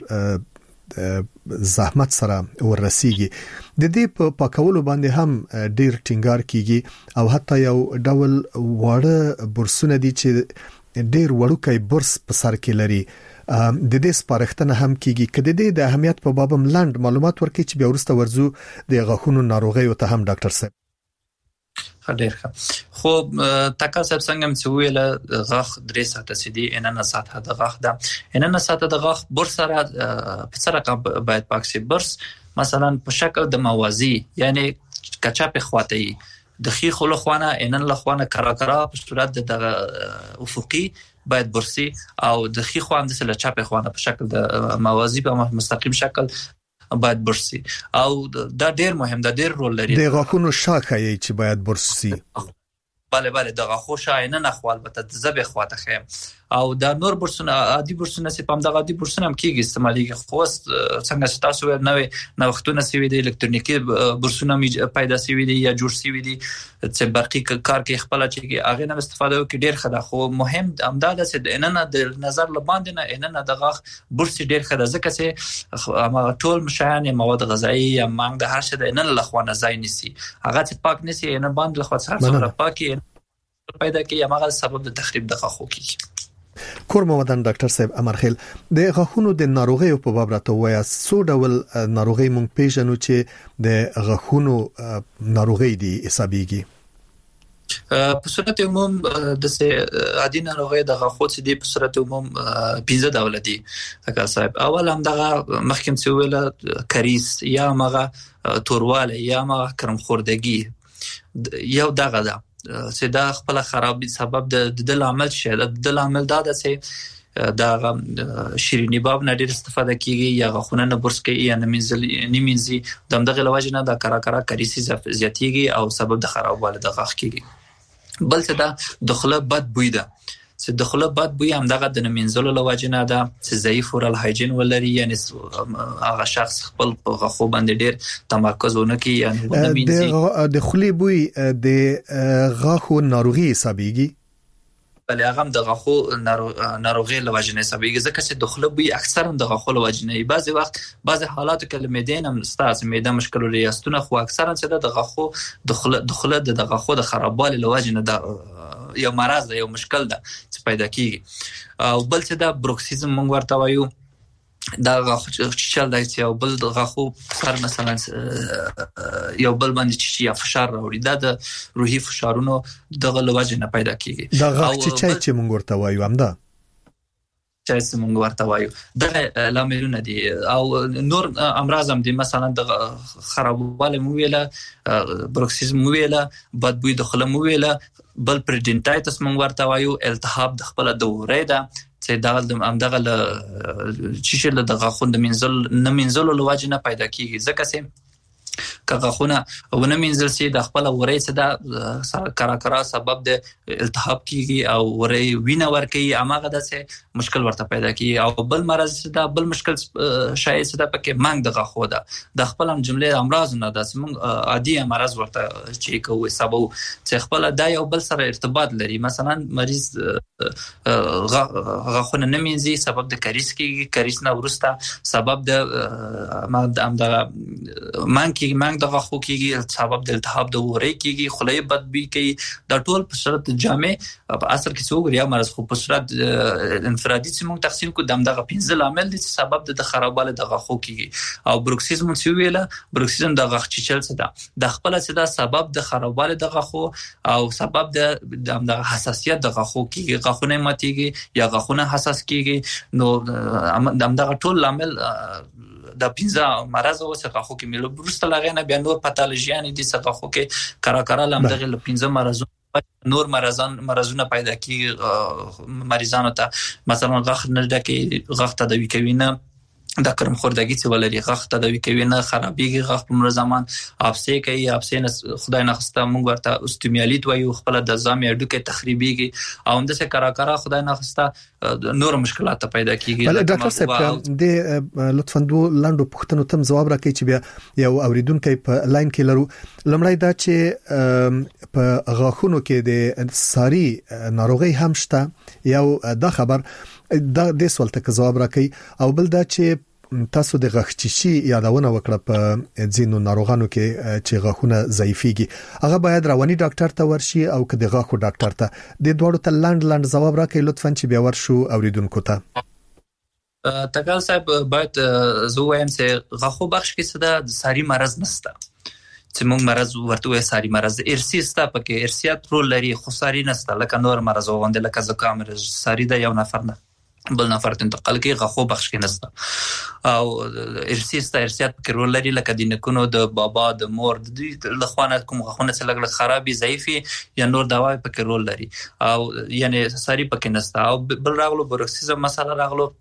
زحمت سره ورسیږي. د دې په پاکولو باندې هم ډیر ټینګار کیږي او حتی یو ډول واړه برسونه دي چې ډیر وړوکی برس په سر کې لري. د دې سپارښتنه هم کیږي کله د دې د اهمیت په باب لاند معلومات ورکړي چې بیا ورسته ورزو د غاښونو ناروغي او ته هم ډاکټر صاحب. ډیر ښه. خو تکل صاحب څنګه چې ویل غاښ درې ساعته سدي ان نه ساعته د غاښ ده ان نه ساعته د غاښ برس سره په سره باید پاک شي. برس مثلا په شکل د موازی یعنی کچا په خواته د خي خلو خوانه ان له خوانه کرا کرا په صورت د افقي باید برسي او د خي خوان د سره چاپه خوانه په شکل د موازی په مستقیم شکل باید برش شي او دا ډیر مهم دا ډیر رول لري د غاښونو شاخه چې باید برش شي. بله بله د غاښو شاینه نه خو البته د زبې خواته خیم او دا نور برسونه عادي برسونه چې پام دغه عادي برسونه هم کېږي استعمالېږي خو څنګه چې تاسو ویل نوې نوښتونه سوي دي الکترونیکي برسونه پیدا سوي دي یا جوړ سوي دي چې برقي کار کې خپل چې هغه نه استفاده وکړي ډیر ښه ده خو مهم امدا ده چې د اننه د نظر لباندې نه اننه د غاښ برس ډیر ښه ده ځکه چې ټول مشایان مواد غذایی یا مانګ د هر څه د اننه لخوانه ځای نسی هغه چې پاک نسی اننه باندې لخوا څخه پاکي پیدا کوي هغه سبب د تخریب د غاښو کیږي. کور مودن ډاکټر صاحب امرخیل د غاښونو د ناروغیو په باب راته وایي څو ډول ناروغي مونږ پیژنو چې د غاښونو ناروغي دي حسابيږي. په صورت عموم د سه عادي ناروغي د غاښو چې دی په صورت عموم پنځه ډول دي ډاکټر صاحب. اول هم دغه مخکې چې ویل کریس یا مغه تورواله یا مغه کرم خوردگی یو دغه ده چې دا خپل خرابې سبب د د عمل شه د عمل دا ده چې دا شیرینی باب نه ډیر استفاده کیږي یا غاښونه نه برس کوي یا نه منزل نیمینځي دغه لواجه نه دا کرا کرا کریسي زیاتیږي او سبب د خرابواله د غاښ کیږي. بل څه دا دخله بد بوی ده چې دخله بد بوی هم دغه د منزل لواجه نه ده چې ضعیف اورال هایجین ولري یعنی هغه شخص خپل غاښو باندې ډیر تمرکز ونه کوي یعنی نه مینځي د خلی بوی د غاښو ناروغي حسابيږي. بلې هغه د غاښو ناروغي لواجه نه حسابيږي ځکه چې دخله بوی اکثرا د غاښو لواجه نه بعضي وخت بعضي حالاتو کې لمدین هم ستاسو معده مشکل لري استونه خو اکثرا چې د غاښو دخله دخله د غاښو د خرابوالي لواجه نه ده یو مرض ده یو مشکل ده چې پیدا کیږي. او بل څه دا بروکسیزم موږ ورته وایو دا غاښ چل دی چې یو بل غاښو سر مثلا یو بل باندې چې یا فشار راوړي دا د روحي فشارونو دغه لوجه نه پیدا کیږي. دا غاښ چې موږ ورته وایو هم ده چې موږ ورته وایو دا لاملونه دي او نور امراض هم دي مثلا د خرابواله مو ویله بروکسیزم مو ویله بدبوی دخله مو ویله بل پرډینټایټس موږ ورته وایو التهاب د خپل دورې ده چې دا د امدغه چې شل د غاښونو د منزل نه منزل لواجه نه پیدا کیږي ځکه چې کغاخونه ونه منزل سي د خپل ورې څخه د کرا کرا سبب د التهاب کیږي او ورې وینه ورکي اماغه د څه مشکل ورته پیدا کیږي او بل مرز دا بل مشکل شایع څه د پکې مانګ د غاخو ده د خپل هم جمله امراض نه د سم عادي مرز ورته چې کوي سبب چې خپل د یو بل سره ارتباط لري مثلا مریض غاخونه نه منځي سبب د کریس کیږي کریس نه ورسته سبب د د مانګ کې مانګ د غاخو کېږي سبب د التهاب د ورې کېږي خلې بدبوي کوي د ټول په صورت جامع په اثر کې څو غریا مرز خو په صورت انفرادي چې موږ تقسیم کو دغه پنځه عامل دي چې سبب د خرابواله د غاخو کېږي او بروکسیزم چې ویله بروکسیزم د غاخ چیچل څه ده د خپل څه ده سبب د خرابواله د غاخو او سبب د د حساسیت د غاخو کېږي غاخونه ماتيږي یا غاخونه حساس کېږي نو دغه ټول عامل د پنځه مرز او څخه خو کې ملو برسته لغې نه بیا نور پاتالوژیان دي څخه خو کې کرا کرا لم دغه پنځه مرز نور مرزان مرزونه پیدا کیږي مریضانو ته مثلا غاخ نه ډکه غاخ تداوی کوي نه د کرم خوردگی چې ولري غاخ تداوی کوي نه خرابېږي غاخ په مر زمان افسه کوي افسه نه خدای نه خسته موږ ورته استیمیالیت وایو خپل د ځامې اډو کې تخریبېږي او همداسې کرا کرا خدای نه خسته نور مشکلات پیدا کیږي. بل ډاکټر صاحب د لطفا دوه لاندو پوښتنو تم جواب راکړئ چې بیا یو اوریدونکو په لاین کې لرو. لمړی دا چې په غاښونو کې د ساری ناروغي هم شته یو دا خبر دا د سوال ته جواب راکړي او بل دا چې تاسو د غاښچیشي یادونه وکړه په ځینو ناروغانو کې چې غاښونه ضعیفيږي هغه باید رواني ډاکټر ته ورشي او که د غاښو ډاکټر ته د دوړو ته لاند لاند جواب راکړي لطفا چې بیا ورشو اوریدونکو ته. تکال صاحب باید زه وایم چې غاښو بخش کې څه د ساری مرز نشته چې موږ مرز ورته وې ساری مرز ارسی ستا پکې ارسیات رول لري خو ساری نشته لکه نور مرز وغوندل لکه زکام ساری د یو نفر نه بل نفر ته انتقال کوي غاښو بخش کې نشته او ارسی ستا ارسیات پکې رول لري لکه د نکونو د بابا د مور د لخوانه کوم غاښونه چې لګل خرابي ضعیفي یا نور دوا پکې رول لري او یعنی ساری پکې نشته او بل راغلو بروکسیزم مسله راغلو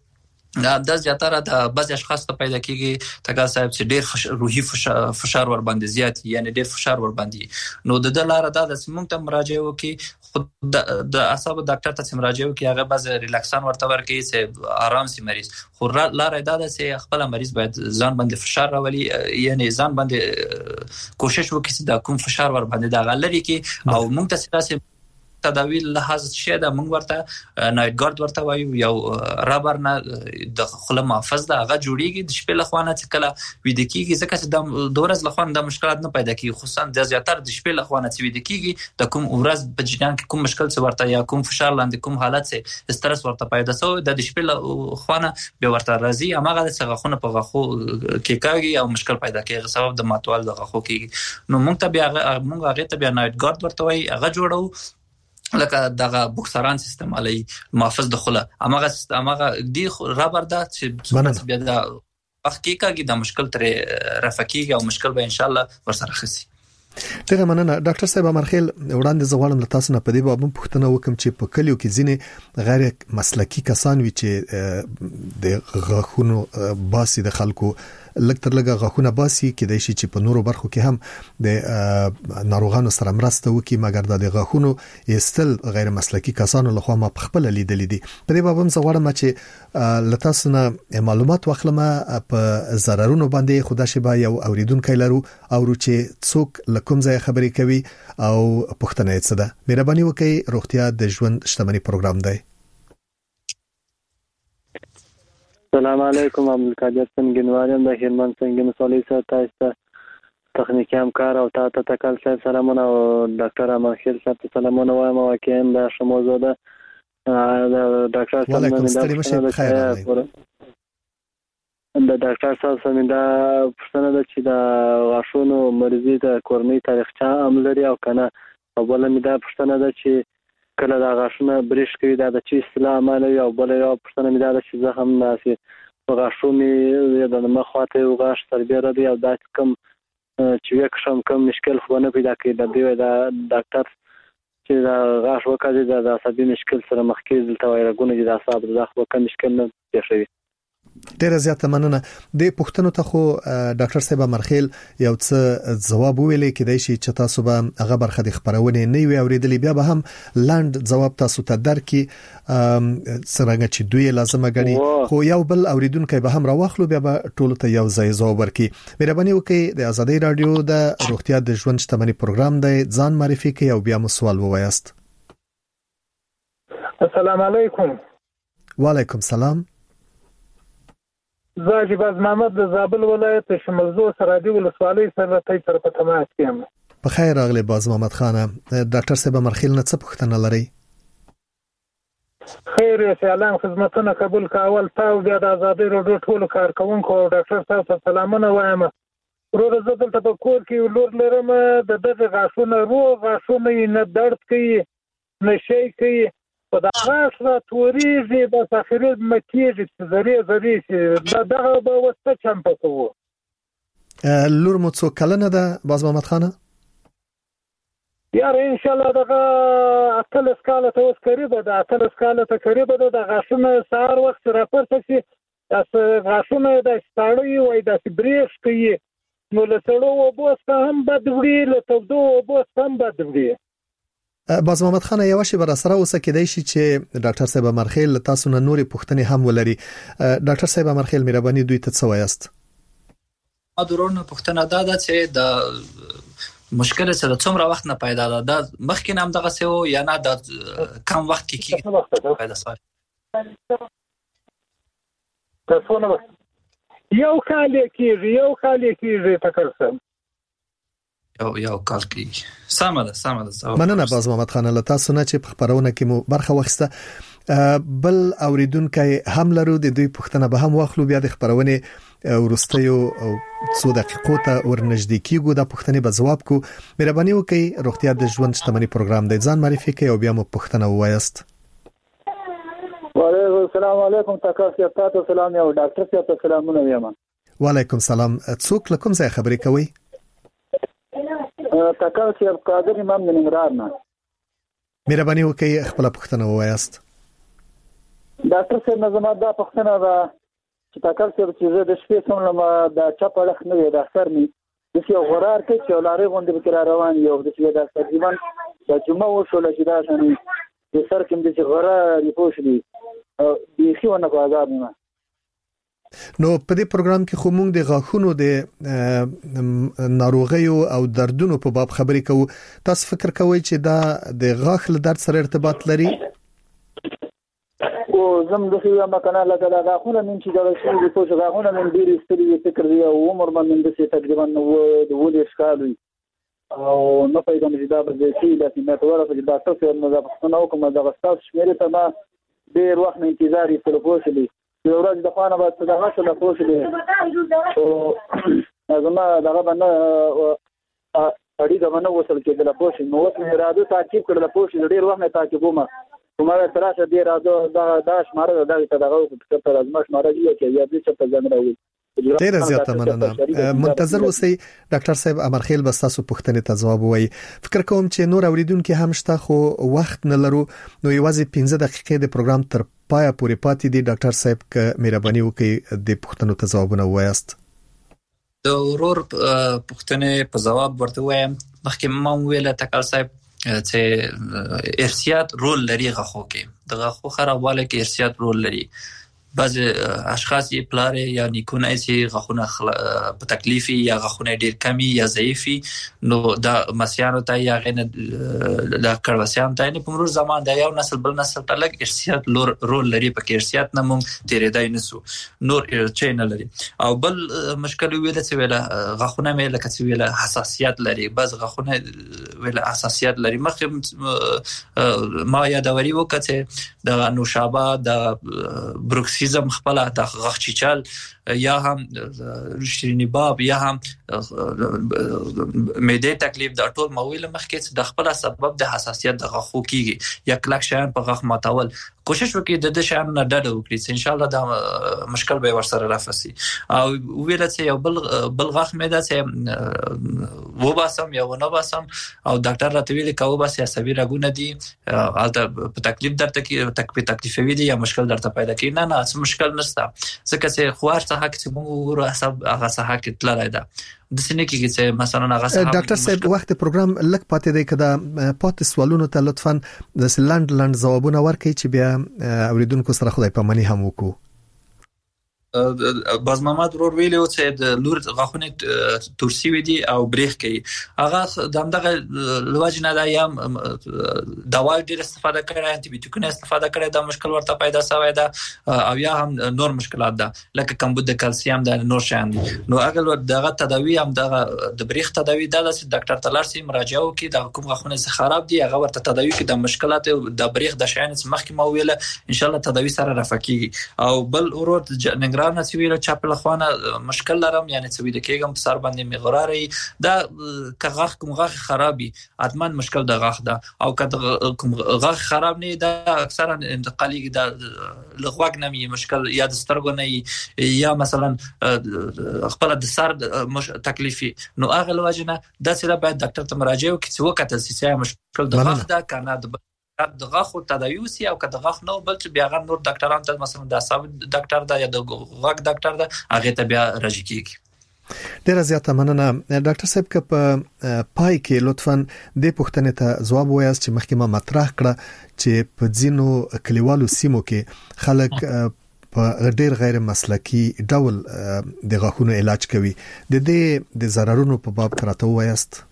دا زیاتره د بعض اشخاص ته پیدا کیږي تکا صاحب چې ډېر روحي فشار ور باندې زیات یعنی ډېر فشار ور باندې نو د لاره دا د سیمون ته مراجعه وکي خود د اعصاب ډاکټر ته مراجعه وکي هغه بعض ریلاکسان ورته ورکي چې آرام سي مریض خو لاره دا ده چې خپل مریض باید ځان باندې فشار راولي یعنی ځان باندې کوشش وکړي چې دا کوم فشار ور باندې دا غلري کی او موږ ته ساسي تداوی لحاظ شه د موږ ورته نایټ ګارد ورته وایو یو رابر نه د خله محافظ دا هغه جوړیږي د شپې لخوانه چې کله وید کیږي ځکه چې د دورز لخوانه د مشکلات نه پیدا کیږي خصوصا د زیاتره د شپې لخوانه چې وید کیږي د کوم ورځ په جریان کې کوم مشکل څه ورته یا کوم فشار لاندې کوم حالت څه استرس ورته پیدا سو د شپې لخوانه به ورته راځي اماغه د څنګه په غاخو کې کاږي او مشکل پیدا کیږي سبب د ماتوال د غاخو کیږي نو موږ ته بیا موږ هغه ته بیا نایټ ګارد ورته وایي هغه جوړو لکه دغه بوکسران سیستم علی محافظ د خله اماغه اماغه دی رابر دا چې بیا د وخت کې کاږي د مشکل تر رفقیږي او مشکل به ان شاء الله ورسره خسي ډیره مننه ډاکټر صاحب امرخیل وړاندې زغوالم له تاسو نه په دې باب پوښتنه وکم چې په کلیو کې ځینې غیر مسلکی کسان وي چې د غاښونو باسي د خلکو لکتر لګه غاښونه باسي کې د شي چې په نورو برخو کې هم د ناروغانو سره مرسته وکي مګر د غاښونو استل غیر مسلکی کسانو لخوا ما په خپل لیدل دي په دې باب هم زغوالم چې لتاسو نه معلومات واخلم په ضررونو باندې خدا شبا یو اوریدونکو لرو او چې څوک لکم ځای خبرې کوي او پښتنه یې څه ده مهرباني وکړئ روغتیا د ژوند شتمنۍ پروګرام دی السلام علیکم عبدالقادر سنگینواریم د هرمن سنگین سولې سره تاسو ته تخنیکی همکار او تاسو ته کال سره سلامونه او ډاکټر امرخیل صاحب ته سلامونه وایم واقعا دا شموزه ده د ډاکټر صاحب نه د ډاکټر صاحب سره دا پوښتنه ده چې د غاښونو مرضی د کورنۍ تاریخچه هم لري او کنه او بل مې دا پوښتنه ده چې کله دا غاښونه بریښ کوي دا د چی اصلاح عمل او بل یو پښتنه مې دا چې زه هم ناسي غاښونه د مخاطه او غاښ تربیه را دي او دا کوم چې وکښم کوم مشکل خو نه پیدا کوي د دې دا ډاکټر چې دا غاښ وکړي دا عصبي مشکل سره مخ کې دلته وایرګونه دي د اعصاب د خو کوم مشکل نه پیښوي ډیره زیاته مننه د پښتنو ته خو ډاکټر صاحب مرخیل یو څه جواب ویلې کېدای شي چې تاسو به هغه برخه د خبرونه نه وي اوریدلې بیا به هم لاند جواب تاسو ته درکې څنګه چې دوی لازمه غني خو یو بل اوریدونکو به هم راوخلو بیا به ټول ته یو ځای جواب ورکړي مهرباني وکړئ د ازادي رادیو د روغتیا د ژوند شتمنۍ پروګرام دی ځان معرفي کړئ او بیا مو سوال ووایاست السلام علیکم وعلیکم السلام زه جباز محمد د زابل ولایت شمالزو سرادي ولسوالۍ سره تای سره په تماس کې یم په خیر راغلی باز محمد خان ډاکټر صاحب مرخیل نه څه پوښتنه لري خیر یې سلام خدمتونه قبول کاول تاسو بیا د ازادي رادیو ټول کارکونکو ډاکټر صاحب ته سلامونه وایم ورور زه دلته په کور کې لور لرم د دغه غاښونه روغ غاښونه نه درد کوي نه شي کوي په دا غاښ را توريږي د اخري مکیږي چې زری زری چې دا دغه به وسته چمپ کوو لور مو څو کلنه ده باز محمد خان یار ان شاء الله دغه اتل سکاله ته اوس قریبه ده اتل سکاله ته قریبه ده د غاښونه سهار وخت را پورته شي تاسو غاښونه د ستړی وای د بریښ کوي نو له سړو وبوسته هم بد وړي له تودو وبوسته هم بد وړي باز محمد خان یو شی بر سره اوسه کېدای شي چې ډاکټر صاحب مرخیل تاسو نه نوري پوښتنې هم ولري ډاکټر صاحب مرخیل مهرباني دوی ته څه وایاست ا درونه پوښتنه دا ده چې د مشکل سره څومره وخت نه پیدا ده د مخکې نام دغه سه یا نه د کم وخت کې کی پیدا سوال تاسو نو یو کال کې یو کال کې تکرسم یو یو کال کې سمه ده سمه ده مننه باز محمد خان له تاسو نه چې په خبرونه کې مو برخه واخیسته بل اوریدونکو هم لرو د دوی پوښتنه به هم واخلو بیا د خبرونه ورستیو څو دقیقو ته ورنږدې کیږو د پوښتنې به جواب کو مهرباني وکړئ روغتیا د ژوند شتمنۍ پروګرام دی ځان معرفي کړئ او بیا مو پوښتنه ووایاست وعلیکم السلام علیکم تاسو ته سلام یو ډاکټر صاحب ته سلامونه وایم وعلیکم السلام څوک لکم ځای خبرې کوي تکل چې قادر امام د ننګرهار نه مهرباني وکړئ خپل پوښتنه ووایاست ډاکټر صاحب نظم دا پوښتنه ده چې تاکل څه چې د شپې څومره د چا په لخ نه د اثر می د څه غرار کې چې لارې غونډې به روان یو د څه د تقریبا د جمعه وشو چې دا شنو د سر کې د غرار پوښلي د خيونه په آزاد نه. نو په دې پروګرام کې خو موږ د غاښونو د ناروغیو او دردونو په باب خبرې کوو. تاسو فکر کوئ چې دا د غاښ له درد سره ارتباط لري؟ او زم د خو ما کنه لکه دا غاښونه من چې دا شي د پوښ غاښونه من ډیر ستړي فکر دی او عمر باندې د څه تقریبا نو د ولې ښکار وي او نو په کوم چې دا به شي د سیمټوره په ډاکټر سره نو دا څنګه کوم دا غستاس شمیره ته ما ډیر وخت انتظار یې تر پوښلي یو ورځ د خوانه به څه دغه څه پوښلي او زما دغه باندې اړیکه باندې وصل کېدل پوښي نو اوس مې راځو تعقیب کړل پوښي ډیر وخت مې تعقیب ومه کومه تراشه دی راځو دا دا شماره دا دغه په لازمه شماره دی چې یا دې څه په ځان راوي. ډیر زیاته مننه. منتظر اوسئ ډاکټر صاحب امرخیل بس تاسو پوښتنې ته ځواب وایي. فکر کوم چې نور اوریدونکو هم شته خو وخت نه لرو نو یوازې پنځه دقیقې د پروګرام تر پایه پورې پاتې دي. ډاکټر صاحب ک مهرباني وکړئ د پوښتنو ته ځوابونه وایاست. د ورور پوښتنې په ځواب ورته وایم. مخکې ما ویل تکل صاحب چې ارثیات رول لري غاښو کې د غاښو خرابواله کې ارثیات رول لري. بعض اشخاص یې پلار یا نیکونه چې غاښونه په تکلیفي یا غاښونه ډیر کمی یا ضعیفي نو دا مسیانو ته یا غنه د کړوسیان ته نه پمرو زمان د یو نسل بل نسل ته لګ ارثیات رول لري په کې ارثیات نه مونږ تیرېدای نسو نور چینل لري. او بل مشکل ویل چې ویل غاښونه مې لکه چې ویل حساسیت لري. بعض غاښونه ویل حساسیت لري. مخکې ما یادوري وکړه د نوشابه د بروکس سیزم خپل د غاښ چیچل یا هم شیرینی باب یا هم معده تکلیف د ټول مویل مخکې د خپل سبب د حساسیت د غاښو کیږي یا کلک شان په غاښ ماتول کوشش وکړئ د دې شان نه ډډه وکړئ ان شاء الله دا مشکل به ورسره رافسي. او ویل چې یو بل بل غاښ مې دا چې و باسم یا و نه باسم او ډاکټر راته ویل کاوه بس یا سوي راګونه دي البته په تکلیف درته کې تکلیف تکلیفوي دي یا مشکل درته پیدا کوي. نه نه څه مشکل نشته ځکه چې خوار څه حق چې موږ ورو حساب هغه څه حق تللی دا د سینې کې چې مثلا هغه څه. ډاکټر صاحب وخت پروګرام لک پاتې دی کده پات سوالونو ته لطفا د سلند لند ځوابونه ورکړئ چې بیا اوریدونکو سره خدای پامني هم وکړو. باز محمد ورور ویلو چې د لور غاښونه تورسي وي دي او بریخ کوي هغه دغه لوجنه دا یم دوا ډیر استفاده کړي انټي بیوټیکونه استفاده کړي دا مشکل ورته پیدا شوی دا او یا هم نور مشکلات ده لکه کمبود د کلسیم د نور شان نو اگر دغه تداوی هم دغه د بریخ تداوی د ډاکټر تلارسي مراجعه وکړي د کوم غاښونه خراب دي هغه ورته تداوی کې د مشکلات د بریخ د شان مخکې مو ویل ان شاء الله تداوی سره رافقي او بل ورور نه سویل چاپ لخوانه مشکل لرم یعنی سوی د کېګم په سر باندې مغراري دا کغاخ کوم غاخ خرابي اتمن مشکل د غاخ ده او که کوم غاخ خراب نه ده اکثرا انتقالي د لغوګ نمي مشکل یا د سترګو نه یا مثلا خپل د سر تکلیفي نو هغه لوجنه د سره باید ډاکټر ته مراجعه وکړي چې وکړه چې مشکل د غاخ ده کنه د غاښو تداوی او که د غاښ نو بل چې بیا غن نور ډاکټران ته مثلا د اعصاب ډاکټر دا یا د غاښ ډاکټر دا هغه ته بیا راځي کیږي. ډیره زیاته مننه ډاکټر صاحب که په پای کې لطفا د پوښتنې ته ځواب وایاست چې مخکې ما مطرح کړه چې په ځینو کلیوالو سیمو کې خلک په ډیر غیر مسلکی ډول د غاښونو علاج کوي د دې د ضررونو په باب راته وایاست.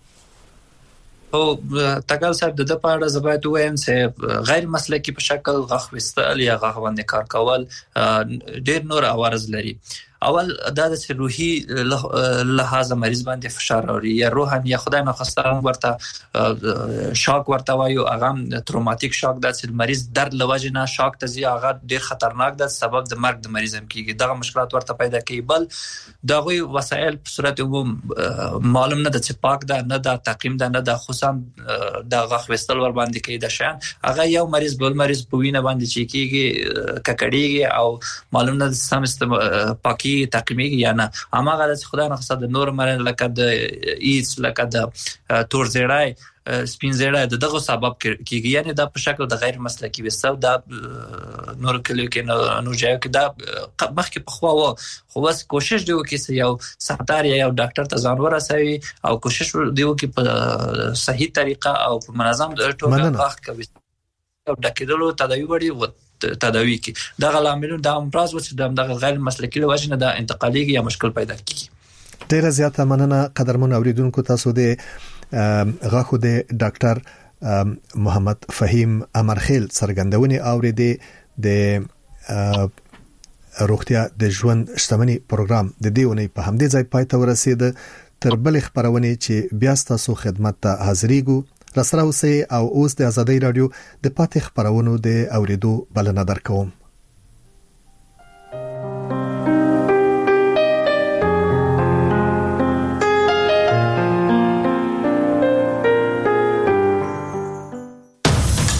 او تاګل صاحب د په اړه زبایت وایم چې غیر مسلکی په شکل غاښ وستل یا غاښ باندې کار کول ډیر نور عوارض لري. اول دا د روحي لحاظ مریض باندې فشار اوري یا روحان یا خدای ناخواسته ورته شاک ورته وایو هغه تروماتیک شاک د مریض درد لوجنه شاک ته زی هغه ډیر خطرناک ده سبب د مرګ د مریض هم کیږي دغه مشکلات ورته پیدا کوي. بل دغه وسایل په صورت عموم معلوم نه د چې پاک ده نه د تعقیم ده نه د خصوصا د غاښ وستل ور باندې کوي د شان هغه یو مریض بل مریض په وینه باندې چې کیږي ککړیږي او معلوم نه سم پاکي کی تقمیږي یا نه اماغه د خدای نه خصه د نور مرن لکه د ایس لکه د تور زیړای سپین زیړای دغه سبب کیږي یعنی دا په شکل د غیر مسلکی وسو دا نور کلیو کې نو ځای کې دا مخکې په خوا و خو بس کوشش دی وکړي یو سختار یا یو ډاکټر ته ځان ورسوي او کوشش دی وکړي په صحیح طریقه او په منظم ډول وخت کوي او د کېدلو تداوی وړي تداوی کی دغه عاملون د امراض و چې دغه غیر مسلکی له وجه نه د انتقالي یا مشکل پیدا کیږي. ډیره زیاته مننه قدرمن اوریدونکو تاسو د غاخو د ډاکټر محمد فهیم امرخیل څرګندونې اوریدې د روغتیا د ژوند شتمنۍ پروګرام د دیونې په همدې ځای پای ته ورسید تر بل خبرونه چې بیا تاسو خدمت ته حاضرېږو رسره اوسئ او اوس د ازادۍ رادیو د پاتې خبرونو د اوریدو بلنه درکوم.